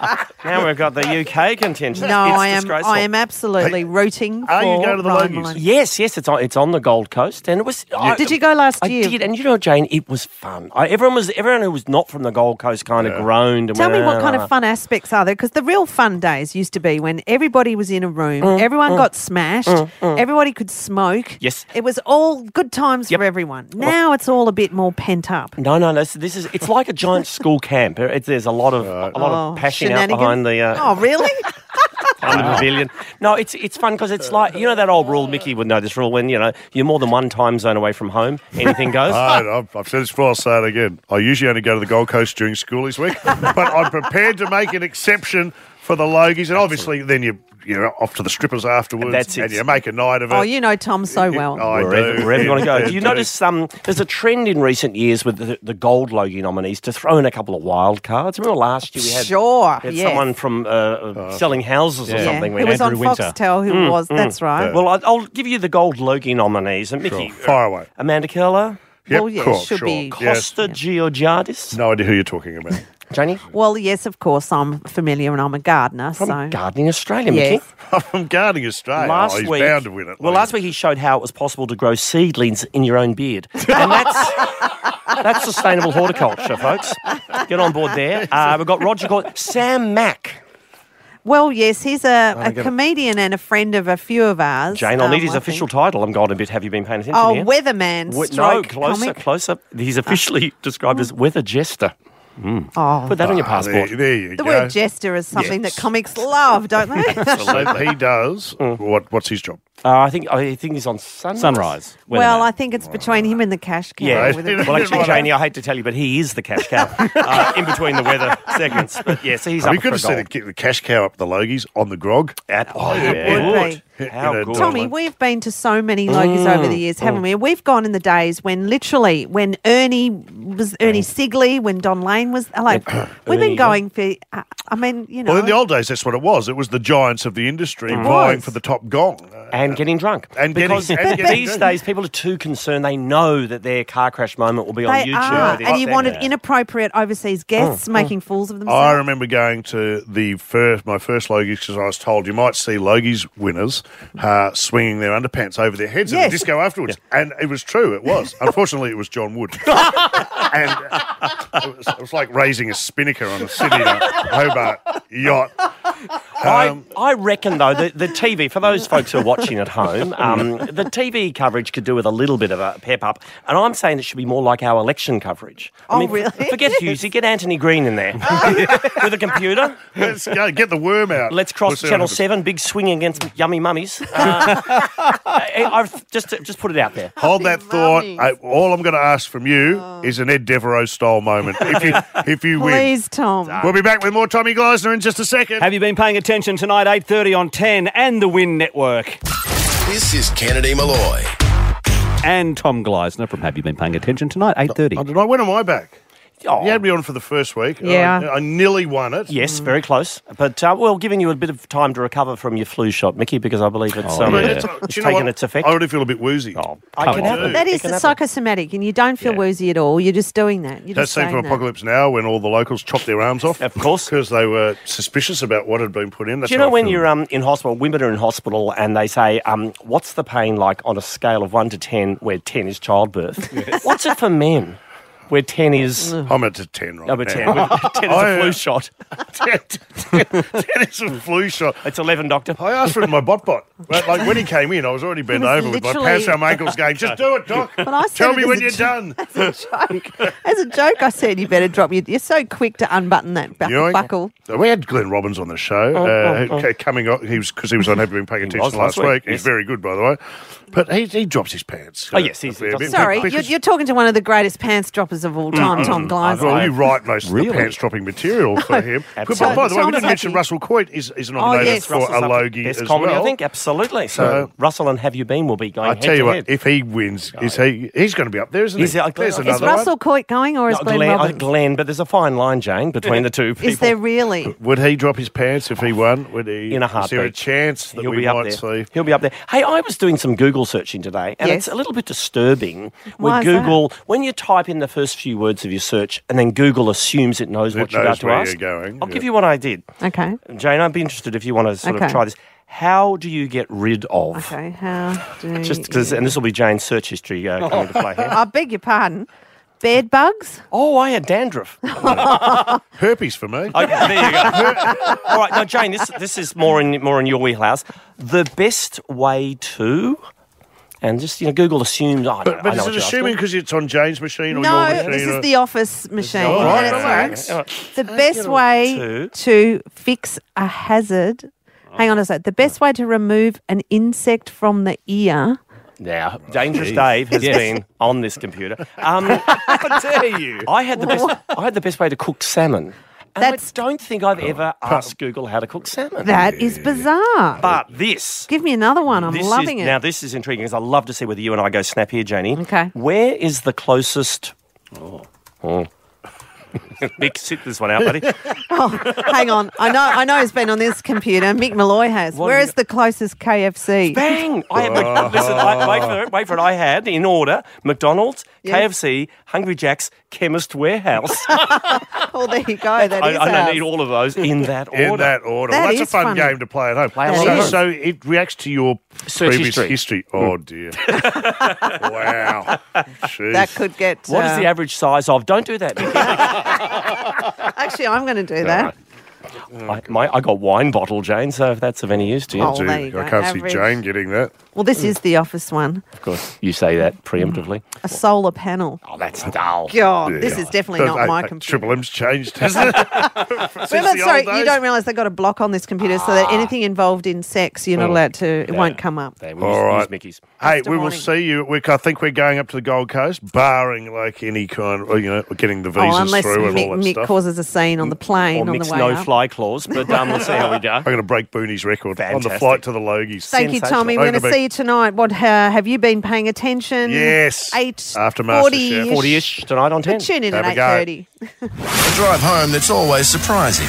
Now we've got the U K contention. no, It's I am disgraceful. I am absolutely rooting are for you going to the Ryan Logies? Maloney. Yes, yes, it's on, it's on the Gold Coast, and it was. I, Did you go last I year? did, and you know, Jane, it was fun. I, everyone was, everyone who was not from the Gold Coast kind of groaned. And Tell went, me what "Ah, kind ah." of fun aspects are there? Because the real fun days used to be when everybody was in a room, everyone got smashed, everybody could smoke. Yes. It was all good times for everyone. Now it's all a bit more pent up. No, no, no. So this is. It's like a giant school camp. It's, there's a lot of a lot Oh, of passion out shenanigans? behind the. Uh, Oh, really? behind the pavilion. No, it's it's fun because it's like, you know, that old rule. Mickey would know this rule. When you know you're more than one time zone away from home, anything goes. I, I've, I've said this before, I'll say it again. I usually only go to the Gold Coast during schoolies week, but I'm prepared to make an exception for the Logies, and obviously then you you're off to the strippers afterwards, That's it. and you make a night of it. Oh, you know Tom so well. I Wherever, do. wherever you want to go. Yeah, Do you do. notice um, there's a trend in recent years with the, the gold Logie nominees to throw in a couple of wild cards? Remember last year we had, Sure, we had yes. someone from uh, uh, selling houses or Yeah, something. who went, was on Andrew Winter. Foxtel, who was, that's right. Well, I'll, I'll give you the gold Logie nominees. And Mickey, Sure. Fire away. Amanda Keller, Yep, Well, yeah, cool, should sure. be- Yes. Costa Georgiadis, No idea who you're talking about. Janie, Well, yes, of course, I'm familiar and I'm a gardener. from so Gardening Australia, Mickey. Yes. I'm guarding Australia. Last oh, he's week, bound to win it. well, last week he showed how it was possible to grow seedlings in your own beard, and that's that's sustainable horticulture, folks. Get on board there. Uh, we've got Roger Gordon, Sam Mack. Well, yes, he's a, I a get it. comedian and a friend of a few of ours. Jane, I'll need um, his I official think. title. I'm going a bit. Have you been paying attention Oh, here? weatherman We- stroke no, closer, comic. closer. He's officially described as weather jester. Oh, Put that on your Ah, passport. There, there you the go. word jester is something Yes. that comics love, don't they? So he does. What? What's his job? Uh, I think I think he's on Sunrise. Sunrise. well, I think it's between him and the cash cow. Yeah. with a- Well, actually, Janie, I hate to tell you, but he is the cash cow uh, in between the weather segments. But yeah, so he's Oh, up we for could have seen gold. it, get the cash cow up the Logies on the grog. At, oh, It yeah. would be. How In a good. Tommy, we've been to so many Logies over the years, haven't we? We've gone in the days when literally, when Ernie was Ernie Sigley, when Don Lane was, like, we've been Ernie, going for, uh, I mean, you know. Well, in the old days, that's what it was. It was the giants of the industry It vying was. for the top gong. And getting drunk. And getting- because and getting these drunk. days, people are too concerned. They know that their car crash moment will be on They YouTube. are, It's and you like wanted that. inappropriate overseas guests making fools of themselves. I remember going to the first, my first Logies because I was told you might see Logies winners uh, swinging their underpants over their heads in Yes. the disco afterwards. And it was true, it was. Unfortunately, it was John Wood. and uh, it, was, it was like raising a spinnaker on a Sydney Hobart yacht. Um, I, I reckon, though, the, the T V, for those folks who are watching at home, um, the T V coverage could do with a little bit of a pep up. And I'm saying it should be more like our election coverage. I Oh, mean, really? Forget Husey, get Anthony Green in there with a computer. Let's go, get the worm out. Let's cross We'll see what Channel happens. seven, big swing against Yummy Mummies. Uh, I- I've just, just put it out there. Hold that thought. I, all I'm going to ask from you is an Ed Devereaux style moment. If you, if you win. Please, Tom. We'll be back with more Tommy Gleisner in just a second. Have you been paying attention tonight, eight thirty on ten and the Win Network? This is Kennedy Malloy. And Tom Gleisner from Have You Been Paying Attention tonight, eight thirty. I don't know. When am I back? Oh. You had me on for the first week. Yeah. I, I nearly won it. Yes, very close. But, uh, well, giving you a bit of time to recover from your flu shot, Mickey, because I believe it's, Oh, um, yeah. it's, Do it's you know taken what? its effect. I already feel a bit woozy. Oh, I it can can happen. do. That It is can the happen. psychosomatic, and you don't feel Yeah. woozy at all. You're just doing that. You're That just scene saying from that. Apocalypse Now when all the locals chopped their arms off. Of course. Because they were suspicious about what had been put in. That's Do you how know I when feel. you're um, in hospital, women are in hospital, and they say, um, what's the pain like on a scale of one to ten, where ten is childbirth? What's it for men, where ten is... I'm at a ten right Number now. ten. ten is I, a uh, flu shot. ten, ten, ten is a flu shot. It's eleven, doctor. I asked for it in my bot bot. But, like when he came in, I was already bent was over with my literally- pants around my ankles going, just do it, Doc. But I said Tell it me as when a you're jo- done. As a joke, as a joke, I said you better drop your. You're so quick to unbutton that bu- Yoink. buckle. We had Glenn Robbins on the show. Oh, uh, oh, who- coming on, he was because he was on Have You Been Paying was Attention last last week, week. He's yes. very good, by the way. But he, he drops his pants. Oh, yes, he's- a fair he bit. does. Sorry, Because- you're, you're talking to one of the greatest pants droppers of all time, Tom Gleisner. Well, you write most of Really? the pants dropping material for him. But Absolutely. by the way, we Tom's didn't mention happy. Russell Coit is, is nominated yes. for Russell's a up for Logie Best as comedy, well. I think, absolutely. So, So- Russell and Have You Been will be going I head tell you to what, head. if he wins, is he? He's going to be up there, isn't he? Is he? I- There's Is Is another Russell Coit going, or is No, Glenn, Glenn, uh, Robbins? Glenn, but there's a fine line, Jane, between the two people. Is there really? one. Would he drop his pants if he won? Would he? In a Is there a heartbeat. chance that He'll we be up might there. see? He'll be up there. Hey, I was doing some Google searching today, and Yes. it's a little bit disturbing Why with is that? Google. When you type in the first few words of your search, and then Google assumes it knows It what you're knows about to where ask. you're going, I'll yeah. give you what I did. Okay. Jane, I'd be interested if you want to sort Okay. of try this. How do you get rid of? Okay. How do Just because, and this will be Jane's search history uh, coming to play here. I beg your pardon. Bed bugs? Oh, I had dandruff. Herpes for me. Okay, there you go. All right, now Jane, this this is more in more in your wheelhouse. The best way to, and just you know, Google assumes. Oh, I, But, know, but I know is what it you're assuming asking. because it's on Jane's machine or No, your machine? this or- is the office machine. All right, and it relax. works. The best way to- to fix a hazard. Hang on a sec. The best way to remove an insect from the ear. Now, Dangerous Jeez. Dave has Yes. been on this computer. Um, How dare you? I had the best. I had the best way to cook salmon. And That's- I don't think I've ever asked Google how to cook salmon. That is bizarre. But this. Give me another one. I'm this loving is, it. Now, this is intriguing because I love to see whether you and I go snap here, Janie. Okay. Where is the closest... Oh. oh. Mick, sit this one out, buddy. Oh, hang on. I know I know he's been on this computer. Mick Malloy has. What Where have is the closest K F C? Bang! I had, listen, I, wait for it, wait for it. I had, in order, McDonald's, Yes. K F C, Hungry Jack's, Chemist Warehouse. Oh, there you go. That I, is I don't ours. need all of those in that order. In that order. That well, that's a is fun funny. game to play at home. Play at so, home. so it reacts to your Search previous history. history. Oh, dear. Wow. Jeez. That could get. What is uh, the average size of? Don't do that, Mickey. Actually, I'm going to do that. I, my, I got wine bottle, Jane, so if that's of any use to you. Oh, Dude, there you go. I can't Average. see Jane getting that. Well, this is the office one. Of course, you say that preemptively. A solar panel. Oh, that's dull. God, this is definitely But, not uh, my uh, computer. Triple M's changed, hasn't it? Since Well, the sorry, old you days? don't realise they've got a block on this computer so that anything involved in sex, you're not Oh. allowed to, it Yeah. won't come up. There, we All use, right. use Mickey's. Hey, Just a we will warning. see you. We, I think we're going up to the Gold Coast, barring like any kind, of, you know, getting the visas Oh, unless through and Mick, all that Mick stuff. causes a scene on the plane Or on Mick's the way no up. fly clause, but um, we'll see how we go. I'm going to break Booney's record on the Fantastic. flight to the Logies. Thank you, Tommy. We're Thank going to you, see you tonight. What uh, have you been paying attention? Yes. Eight After forty. MasterChef. forty-ish tonight on ten. Tune in Have a at go. eight thirty. A drive home that's always surprising.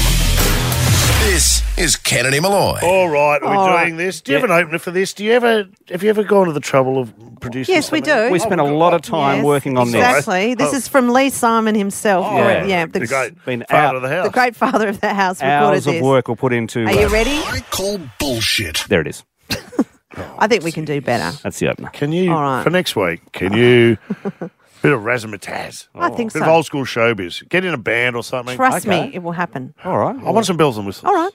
This is Kennedy Malloy. All right, are we All doing right. this? Do you Yeah. have an opener for this? Do you ever have you ever gone to the trouble of producing? Yes, we something? do. We spent a lot of time Yes, working on this. Exactly. This Oh. is from Lee Simon himself. Oh, yeah, yeah. the, The great Been father out- of the house. the great father of the house recorded Hours of this. work were put into. Are you uh, ready? I call bullshit. There it is. I think we can do better. That's the opener. Can you All right. for next week? Can you bit of razzmatazz? I think bit so. of old school showbiz. Get in a band or something. Trust Okay. me, it will happen. All right. I want some bells and whistles. All right.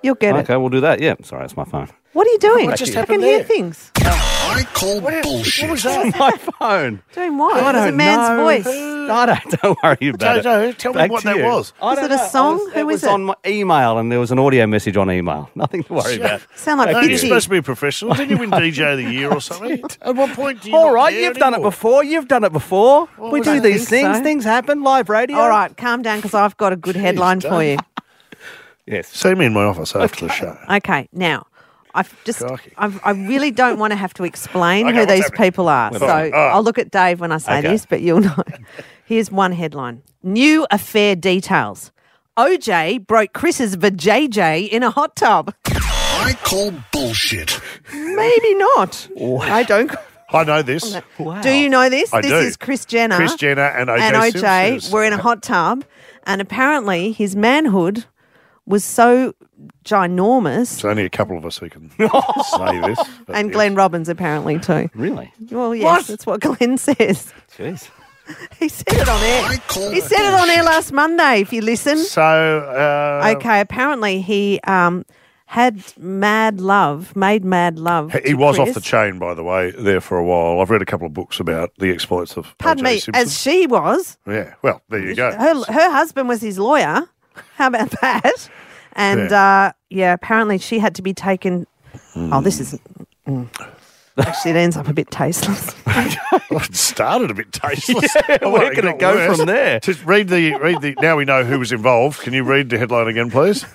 You'll get it. Okay, we'll do that. Yeah. Sorry, it's my phone. What are you doing? What just I happened can hear there? things. I call bullshit. What was that? My phone. Doing what? I It was a don't man's know. voice. I don't, don't worry about Jojo, it. tell me Back what to that you. was. I Was don't it a know. song? I was, Who it was was it? on my email, and there was an audio message on email. Nothing to worry about. Sound like No, you're Fitzy. supposed to be a professional. Didn't you win D J of the Year or something? At what point do you All not right, care you've done it anymore? before. You've done it before. we I do don't these think things. so. Things happen. Live radio. All right, calm down because I've got a good headline for you. Yes. See me in my office after the show. Okay, now. I've just, Crikey. I've, I really don't want to have to explain Okay, who what's these happening? people are. What's So happening? All right. I'll look at Dave when I say Okay. this, but you'll know. Here's one headline. New affair details. O J broke Chris's vajayjay in a hot tub. I call bullshit. Maybe not. I don't. I know this. Do you know this? I this do. is Chris Jenner. Chris Jenner and O J and O J Simpson. were in a hot tub, and apparently his manhood was so ginormous. There's only a couple of us who can say this. but And yes. Glenn Robbins apparently too. Really? Well, yes, What? that's what Glenn says. Jeez. He said it on air. I call He said it on air last Monday, if you listen. So, uh, Okay, apparently he um, had mad love, made mad love. he to was Chris. off the chain, by the way, there for a while. I've read a couple of books about the exploits of Pardon O J me, Simpson. as she was. Yeah, well, there you go. Her, her husband was his lawyer. How about that? And Yeah. uh, yeah, apparently she had to be taken. Oh, this is. Mm. Actually, it ends up a bit tasteless. Well, it started a bit tasteless. Yeah, Oh, where it can got it go worse. from there? Just read the read the. Now we know who was involved. Can you read the headline again, please?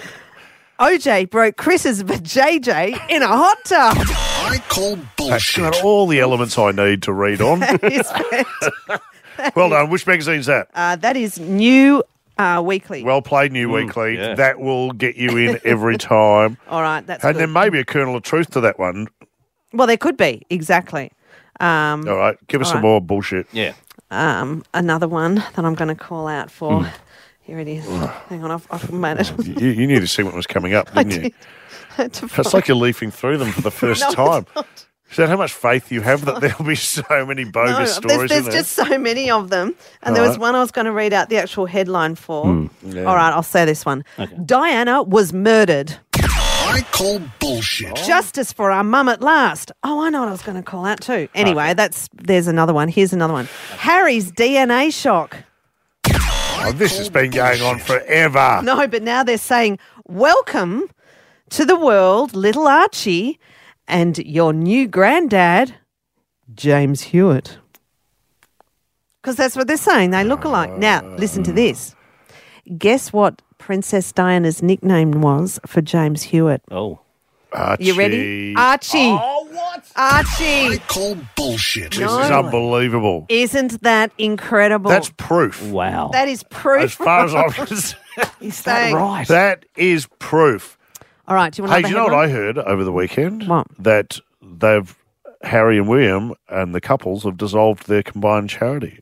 O J broke Chris's vajayjay in a hot tub. I call That's bullshit. got all the elements I need to read on. It's fantastic. Well done. Which magazine's that? Uh, that is New uh, Weekly. Well played, New Weekly. yeah. That will get you in every time. All right, that's And good. there may be a kernel of truth to that one. Well, there could be, exactly. Um, All right, give us All some right. more bullshit. Yeah. um, another one that I'm going to call out for. Here it is. Hang on, I've, I've made it. You, you knew to see what was coming up, I didn't you? did. I had to It's find- like you're leafing through them for the first No, it's time. not. Is that how much faith you have that there'll be so many bogus No, stories there's, in there's there? just so many of them. And there All was right. one I was going to read out the actual headline for. Yeah. All right, I'll say this one. Diana was murdered. I call bullshit. Justice for our mum at last. Oh, I know what I was going to call out too. Anyway, that's there's another one. Here's another one. Harry's D N A shock. Oh, this has been going on forever. No, but now they're saying, welcome to the world, little Archie, and your new granddad, James Hewitt. Because that's what they're saying. They look alike. Now, listen to this. Guess what Princess Diana's nickname was for James Hewitt? Oh. Archie. You ready? Archie. Oh, what? Archie. I call bullshit. This No. is unbelievable. Isn't that incredible? That's proof. Wow. that is proof. As far as I'm concerned, He's saying. right. that is proof. All right. Do you want Hey, another do you know what headline? I heard over the weekend? What? That they've Harry and William and the couples have dissolved their combined charity.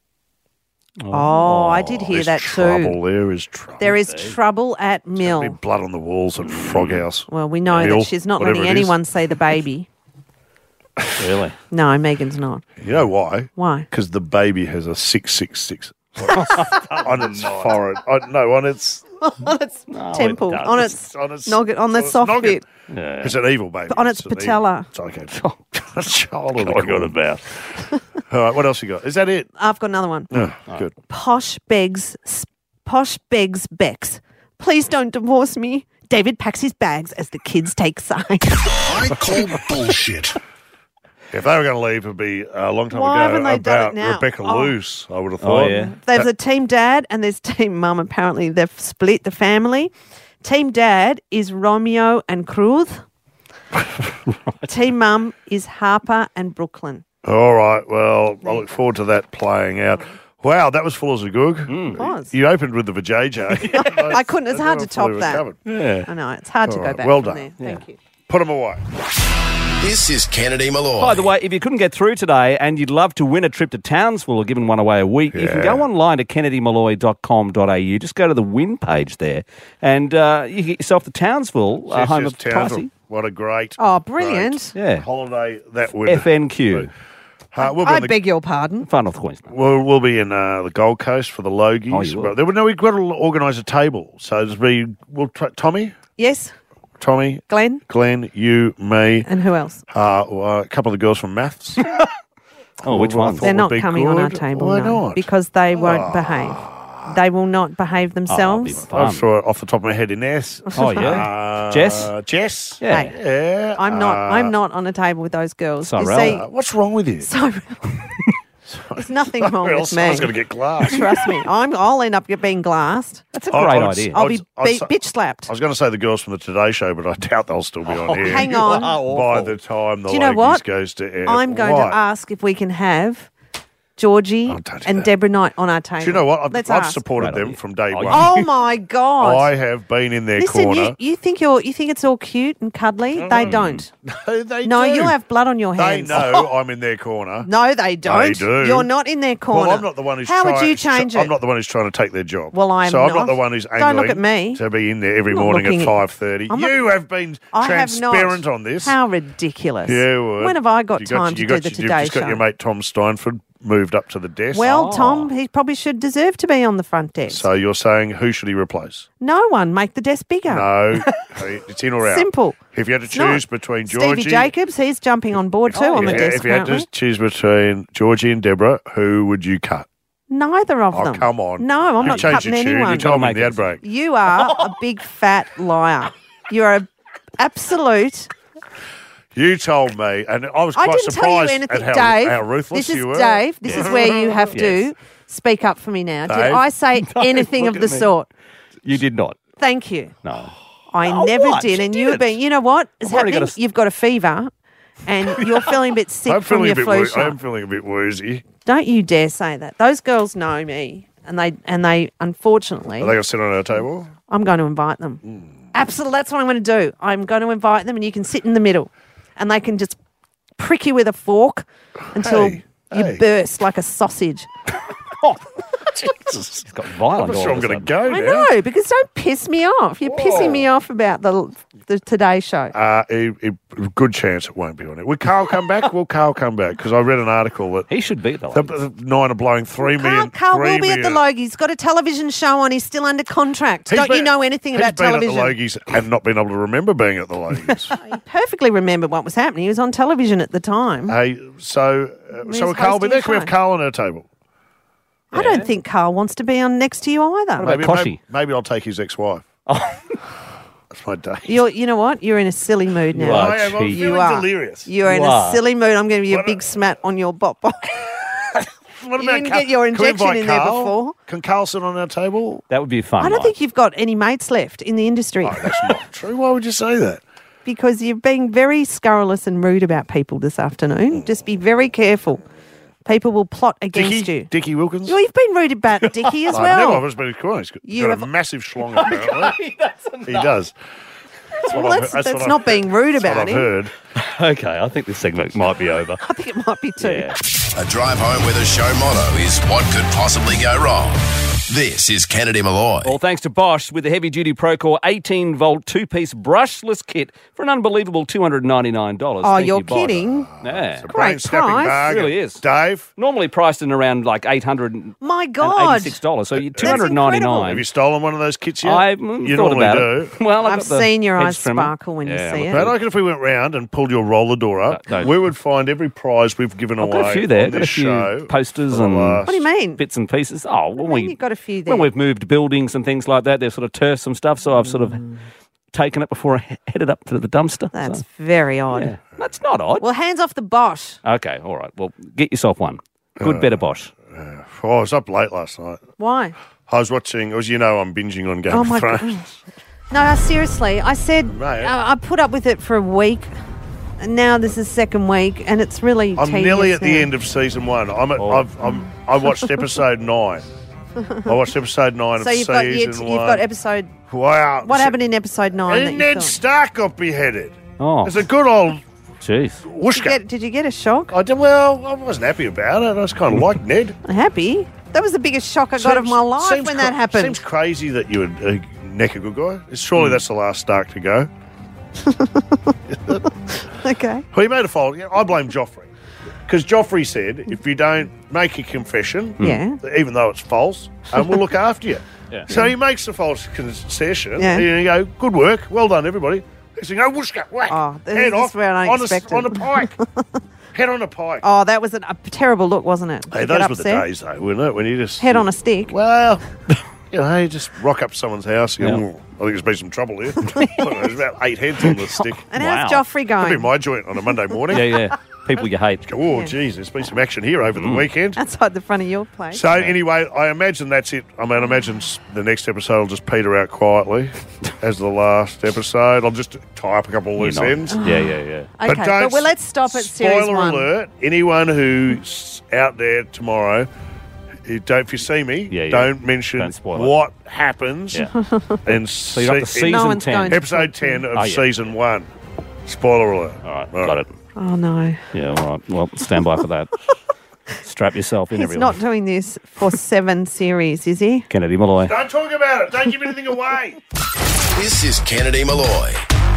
Oh, I did hear There's that trouble. too. There is trouble. There is trouble at There'll Mill. be blood on the walls at Frog House. Well, we know Mill, that she's not whatever letting it is. anyone see the baby. Really? No, Megan's not. You know why? Why? Because the baby has a six six six on its forehead. On, no, on its on its temple, it on its on its noggin, on the its soft noggin. bit. Yeah. It's an evil baby. On its It's an patella. evil- It's okay. A child of the I got corn. about. All right, what else you got? Is that it? I've got another one. Oh, good. Posh begs, Posh begs Bex. Please don't divorce me. David packs his bags as the kids take sides. I call bullshit. If they were going to leave, it would be a long time Why ago haven't they done about it now? Rebecca Oh. Luce, I would have thought. Oh, yeah. There's a team dad and there's team mum. Apparently, they've split the family. Team dad is Romeo and Cruz. Team mum is Harper and Brooklyn. All right, well, I look forward to that playing out. Wow, that was full as a goog. It was. You opened with the vajayjay. I couldn't. It's hard to top Fully that. recovered. Yeah. I know. It's hard to All go right, back well from done. there. Thank you. Put them away. This is Kennedy Malloy. By the way, if you couldn't get through today and you'd love to win a trip to Townsville or giving one away a week, you can Yeah. go online to kennedy malloy dot com dot a u. Just go to the win page there and uh, you get yourself to Townsville, uh, Yes, home yes, of Townsville. Pricey. What a great, Oh, brilliant. great Yeah. holiday that would F N Q. Uh, we'll, be I on the, beg your pardon. Far North Queensland. we'll, we'll be in uh, the Gold Coast for the Logies. Oh, you will. But there, no, we've got to organise a table. So there's be, we'll try, Tommy, Yes. Tommy, Glenn, Glenn, you, me, and who else? Uh, well, a couple of the girls from maths. Oh, which Who I ones? thought They're would not be coming on our good. table, Why no, not? because they won't behave. They will not behave themselves. I saw it off the top of my head in S. Oh, yeah. Uh, Jess? Jess? Yeah. Hey, Yeah. I'm not. uh, I'm not on a table with those girls. You Sorrel. see, uh, what's wrong with you? so there's nothing wrong Or with else me. I was going to get glass. Trust me, I'm. I'll end up being glassed. That's a I- great I was- idea. I'll I be was- I was beat, so- bitch slapped. I was going to say the girls from the Today Show, but I doubt they'll still be on air. hang on. By the time the Do you know ladies what? goes to air. I'm going What? to ask if we can have Georgie Oh, don't do and that. Deborah Knight on our table. Do you know what? I've, Let's I've ask. supported Great them idea. from day Oh, one. Oh my god! I have been in their Listen, corner. you, you think you're you think it's all cute and cuddly? They don't. No, they No, do. you have blood on your They hands. know I'm in their corner. No, they don't. They do. You're not in their corner. Well, I'm not the one who's How trying, would you change it? I'm not the one who's trying to take their job. Well, I'm so I'm not. not the one who's Don't angling look at me. to be in there every I'm not morning looking at at- five thirty. I'm not- You have been I have not. transparent on this. How ridiculous! You would. When have I got You time you to got, do the You've Today just got Show? your mate Tom Steinford moved up to the desk. Well, Tom, he probably should deserve to be on the front desk. So you're saying who should he replace? No one. Make the desk bigger. No, it's in or out. Simple. If you had to It's not. choose between Georgie, Stevie Jacobs, he's jumping on board too on the Yeah, desk. if you had apparently. to choose between Georgie and Deborah, who would you cut? Neither of Oh, them. come on. No, I'm You've not changed cutting your tune. anyone. You told me in the ad break. You are a big fat liar. You're a absolute. You told me, and I was I quite didn't tell you surprised anything, at how, Dave. how ruthless this is you were. Dave. This is where you have to Yes. speak up for me now. Did Dave? I say anything look of the at me. sort? You did not. Thank you. No. I Oh, never what? did, and She you have didn't. been. You know what is I've already happening? got a s- You've got a fever, and you're feeling a bit sick I'm from feeling your a bit. flu Woo- shot. I'm feeling a bit woozy. Don't you dare say that. Those girls know me, and they and they unfortunately. Are they going to sit on our table? I'm going to invite them. Hmm. Absolutely, that's what I'm going to do. I'm going to invite them, and you can sit in the middle, and they can just prick you with a fork until Hey, you hey. burst like a sausage. It's got violent. I'm not all sure of I'm a going to sudden. go I now. know, because don't piss me off. You're pissing me off about the the Today Show. Uh, a, a good chance it won't be on it. Will Carl come back? Will Carl come back? Because I read an article that He should be at the the, Logies. the nine are blowing three Carl, million. Carl three will be at the million- Logies. He's got a television show on. He's still under contract. He's Don't you been- know anything he's about been television? at the Logies and not been able to remember being at the Logies. I perfectly remember what was happening. He was on television at the time. Hey, so uh, He's so will Carl be hosting there? a Can we have show. Carl on our table? I don't think Carl wants to be on next to you either. What about Koshy? maybe, maybe I'll take his ex-wife. That's my day. You're, you know what? You're in a silly mood now. You are I am. I'm cheap. You feeling are. delirious. You're in You a are. silly mood. I'm going to give you a What- big smack on your bop bop. What You didn't Carl? get your Can we injection invite in there Carl? before. Can Carl sit on our table? That would be fun. I don't Mike. think you've got any mates left in the industry Oh, that's not true. Why would you say that? because you're being very scurrilous and rude about people this afternoon. Just be very careful. People will plot against Dickie? you. Dickie Wilkins? Well, you've been rude about Dickie as I've well. never. I've just been He's got, You got have- a massive schlong, apparently. He does. That's what Well, I've- that's, that's that's what not I've- being rude that's what about I've him. heard. Okay, I think this segment might be over. I think it might be too. Yeah. A drive home with a show motto is what could possibly go wrong. This is Kennedy Malloy. All thanks to Bosch with the heavy-duty Procore eighteen volt two-piece brushless kit for an unbelievable two hundred ninety-nine dollars. Oh, Thank you're you, Bosch. kidding. Yeah. Great Brain-snapping price. bargain. It really is. Dave, Normally priced in around like eight hundred My God. eighty-six dollars. So you're That's two hundred ninety-nine. have you stolen one of those kits yet? I mm, you thought normally about do. it. Well, I've, I've got the seen your hedge eyes trimmer. sparkle when you Yeah, see look it. But I reckon if we went round and pulled your roller door up, No, no. we would find every prize we've given I've away got a few there. on Got a this few show. posters for the and last- What do you mean? bits and pieces. Oh, when I mean, we you've got a few there. when we've moved buildings and things like that, they've sort of turfed some stuff. So I've sort of taken it before I he- headed up to the dumpster. That's So, very odd. yeah. That's not odd. Well, hands off the Bosch. Okay, all right. Well, get yourself one. Good, better Bosch. Oh, I was up late last night. Why? I was watching, as you know, I'm binging on Game Oh of my Thrones. God. No, seriously. I said Mate. I, I put up with it for a week, and now this is second week, and it's really. I'm tedious nearly at the now. end of season one. I'm at, Oh. I've, I'm, I watched episode nine. I watched episode nine So of you've got season you, you've one. got episode. Wow. What happened in episode nine? that And you Ned thought? Stark got beheaded. Oh, It's a good old jeez. Did you, whooshka. get, did you get a shock? I did, well, I wasn't happy about it. I was kind of like Ned. Happy? That was the biggest shock I got of Seems- my life seems when that cra- happened. Seems crazy that you would uh, neck a good guy. Surely that's the last Stark to go. Okay. Well, he made a fault. Yeah, I blame Joffrey. Because Joffrey said, if you don't make a confession, Yeah. even though it's false, and we'll look after you. Yeah. So he makes the false concession. Yeah. And you go, good work, well done, everybody. Next thing you know, whooshka, whack. Oh, this head is off where I on, expected. a, on a pike. Head on a pike. Oh, that was an, a terrible look, wasn't it? Hey, You those get were the upset. days, though, weren't it? When you just Head on a stick. Well, you know, you just rock up to someone's house. You go, Yeah. "Oh, I think there's been some trouble here. There's about eight heads on the stick. And how's Joffrey going? That'd be my joint on a Monday morning. Yeah, yeah. People you hate. Oh, Yeah. geez, there's been some action here over the weekend. Outside the front of your place. So anyway, I imagine that's it. I mean, I imagine s- the next episode will just peter out quietly as the last episode. I'll just tie up a couple of loose You're not- ends. Yeah, yeah, yeah. Okay, but well, let's stop at series Spoiler one. alert, anyone who's out there tomorrow, you don't, if you see me, Yeah, yeah. don't mention Don't spoil it. what happens Yeah. in So you're up to se- season No one's ten. going to episode talk to ten you. of Oh, yeah. season one. Spoiler alert. All right, got it. Oh, no. Yeah, all right. Well, stand by for that. Strap yourself in, He's everyone. not doing this for seven series, is he? Kennedy Malloy. Don't talk about it. Don't give anything away. This is Kennedy Malloy.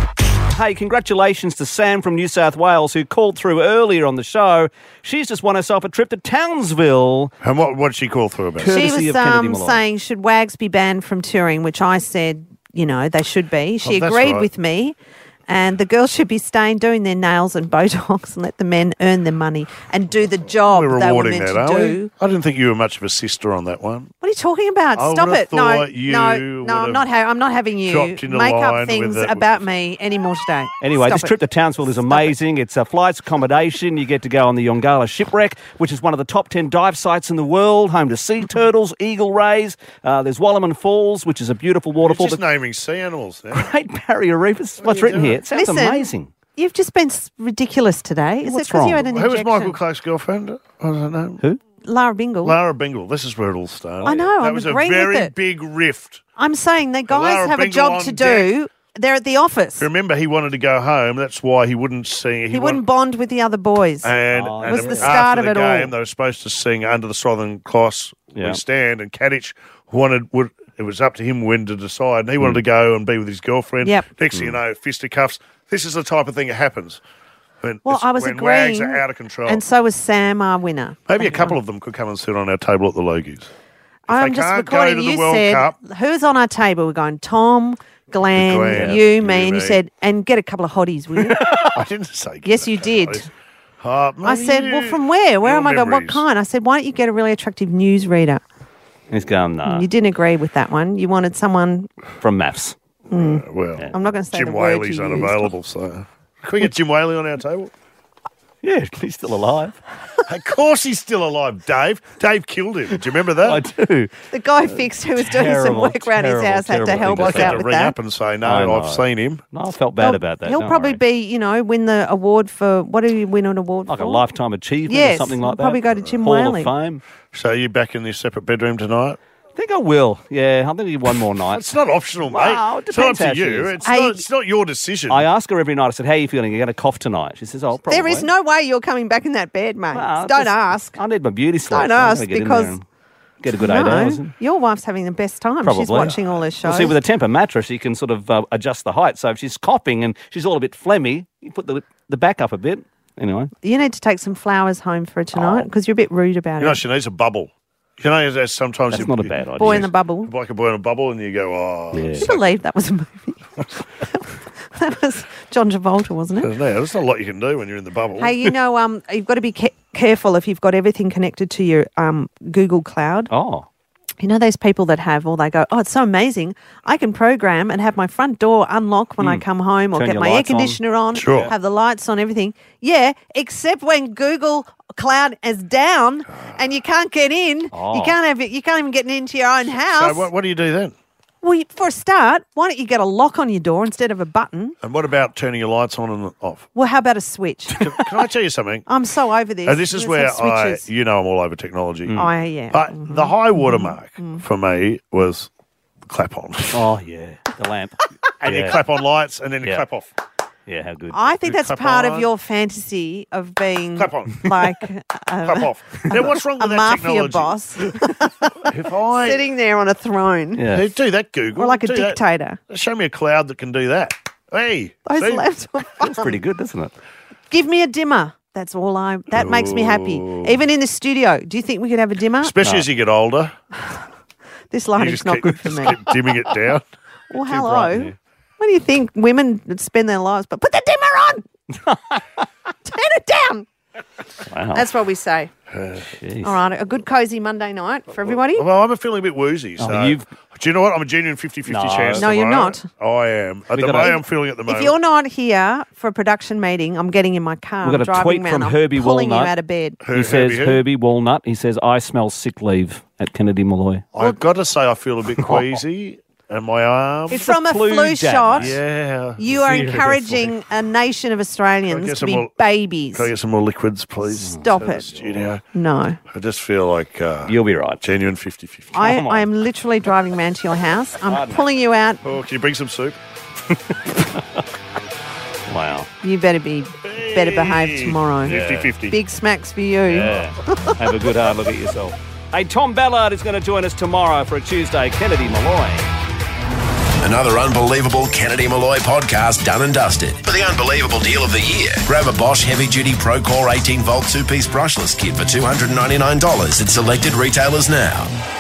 Hey, congratulations to Sam from New South Wales who called through earlier on the show. She's just won herself a trip to Townsville. And what what did she call through about? Courtesy She was of Kennedy um, Malloy. saying, should WAGs be banned from touring, which I said, you know, they should be. She Oh, that's agreed right. with me. And the girls should be staying, doing their nails and Botox and let the men earn their money and do the job We're they were rewarding meant that, to are do. we? I didn't think you were much of a sister on that one. What are you talking about? I Stop would've it. No, thought you no, would no, I'm have not, ha- I'm not having you dropped in a make line up with things it. about me anymore today. Anyway, Stop this it. trip to Townsville is amazing. It's a flights, accommodation. You get to go on the Yongala Shipwreck, which is one of the top ten dive sites in the world, home to sea turtles, eagle rays. Uh, there's Wallerman Falls, which is a beautiful You're waterfall. just naming sea animals now. Great Barrier Reef. It's what's you written doing? here. It sounds Listen, amazing. You've just been s- ridiculous today. Is What's it because you wrong? had an Who was injection? Michael Clark's girlfriend? What was her name? Who? Lara Bingle. Lara Bingle. This is where it all started. I know, That I'm was agreeing a with very it. big rift. I'm saying the guys Lara have a Bingle job on to do. They're at the office. Remember, he wanted to go home. That's why he wouldn't sing. He, wouldn't bond with the other boys. And, Oh, and was after the start of the it all. game, they were supposed to sing "Under the Southern Cross Yeah. We Stand," and Kadich wanted. Would, it was up to him when to decide, and he Hmm. wanted to go and be with his girlfriend. Yep. Next thing you know, fisticuffs. This is the type of thing that happens. When, Well, it's I was when agreeing. wags are out of control. And so was Sam, our winner. Maybe a couple of them could come and sit on our table at the Logies. I'm they just can't go recording. to the You World said, Cup- who's on our table? We're going Tom, Glenn, Glenn, you, you, me, and you me. said, and get a couple of hotties, will you? I didn't say. Yes, you did. Uh, I said, well, from where? Where your am I going? What memories. kind? I said, why don't you get a really attractive newsreader? He's going, nah, You didn't agree with that one. You wanted someone. from maths. Uh, well, I'm not going to say Jim the word Whaley's you used. unavailable, so can we get Jim Whaley on our table? Yeah, he's still alive. Of course, he's still alive, Dave. Dave killed him. Do you remember that? I do. The guy fixed who was doing some Terrible, work around his terrible, house had to terrible help thing us to say. I had out to with ring that. up and say, I no, know. I've seen him. No, I felt bad He'll- about that. He'll don't probably worry. be, you know, win the award for what do you win an award like for? a lifetime achievement Yes, or something like that. probably go to Jim Hall Whaley. of Fame. So you back in this separate bedroom tonight? I think I will. Yeah, I think one more night. It's not optional, mate. Well, it it's not depends how up to she you. is. It's, Hey- not, it's not your decision. I ask her every night. I said, "How are you feeling? You're going to cough tonight?" She says, "Oh, probably." There is no way you're coming back in that bed, mate. Well, Don't just- ask. I need my beauty sleep. Don't so I'm ask gonna get in because- there and get a good eight hours. No, in. your wife's having the best time. Probably. She's watching all those shows. Well, see, with a Tempur mattress, you can sort of uh, adjust the height. So if she's coughing and she's all a bit phlegmy, you put the the back up a bit. Anyway, You need to take some flowers home for her tonight because you're a bit rude about you know, it. she needs a bubble. You know, there's sometimes that's you, not a you- bad idea. Boy in the bubble. like a boy in a bubble, and you go, oh, Yeah. I believe that was a movie. That was John Travolta, wasn't it? no, there's not a lot you can do when you're in the bubble. Hey, you know, um, you've got to be ca- careful if you've got everything connected to your um, Google Cloud. Oh, You know those people that have, or they go, oh, it's so amazing. I can program and have my front door unlock when I come home or Turn get your my air lights on. conditioner on, Sure. have the lights on, everything. Yeah, except when Google Cloud is down and you can't get in. You Oh. can't have it. You can't even get into your own house. So what, what do you do then? Well, you- for a start, why don't you get a lock on your door instead of a button? And what about turning your lights on and off? Well, how about a switch? Can, can I tell you something? I'm so over this. And this is Let's where have I, switches. you know, I'm all over technology. Oh, yeah. But Mhm. the high watermark Mm. for me was clap on. oh yeah, the lamp. And yeah. you clap on lights and then you Yeah. clap off. Yeah, how good. I think You that's clap part on. of your fantasy of being Clap on. like Clap a, off. Now, what's wrong a with that mafia technology? boss If I sitting there on a throne. Yeah. Hey, do that, Google. Or like a Do that. dictator. Show me a cloud that can do that. Hey, Those see? laptop That's pretty good, doesn't it? Give me a dimmer. That's all I. That makes me happy. Ooh. Even in the studio. Do you think we could have a dimmer? Especially No. as you get older. This You lighting's just not keep, good for just me. keep dimming it down. Well, bright in hello. here. What do you think women would spend their lives? But put the dimmer on. Turn it down. Wow. That's what we say. Jeez. All right, a good cosy Monday night for everybody. Well, I'm feeling a bit woozy. So Oh, you've- do you know what? I'm a genuine fifty-fifty No. chance. No, you're tomorrow. not. I am. At We the gotta- moment, I'm feeling at the If moment. you're not here for a production meeting, I'm getting in my car. We've got a I'm driving tweet around, from I'm Herbie pulling Walnut. you out of bed. Her- He says, Herbie who? Herbie Walnut, he says, I smell sick leave at Kennedy Malloy. I've got to say, I feel a bit queasy, and my arm. It's from a flu flu, jab, shot. Yeah. You are Seriously. encouraging a nation of Can I Australians get to some be more- babies. Can I get some more liquids, please? Stop to the it. Studio. No. I just feel like uh, You'll be right. genuine fifty-fifty. I, Come on. I am literally driving round to your house. I'm pulling you out. Oh, can you bring some soup? Wow. You better be better behaved tomorrow. fifty-fifty. Big smacks for you. Yeah. Have a good hard look at yourself. Hey, Tom Ballard is going to join us tomorrow for a Tuesday Kennedy Malloy. Another unbelievable Kennedy Malloy podcast done and dusted. For the unbelievable deal of the year, grab a Bosch Heavy Duty Procore eighteen volt two-piece brushless kit for two hundred ninety-nine dollars at selected retailers now.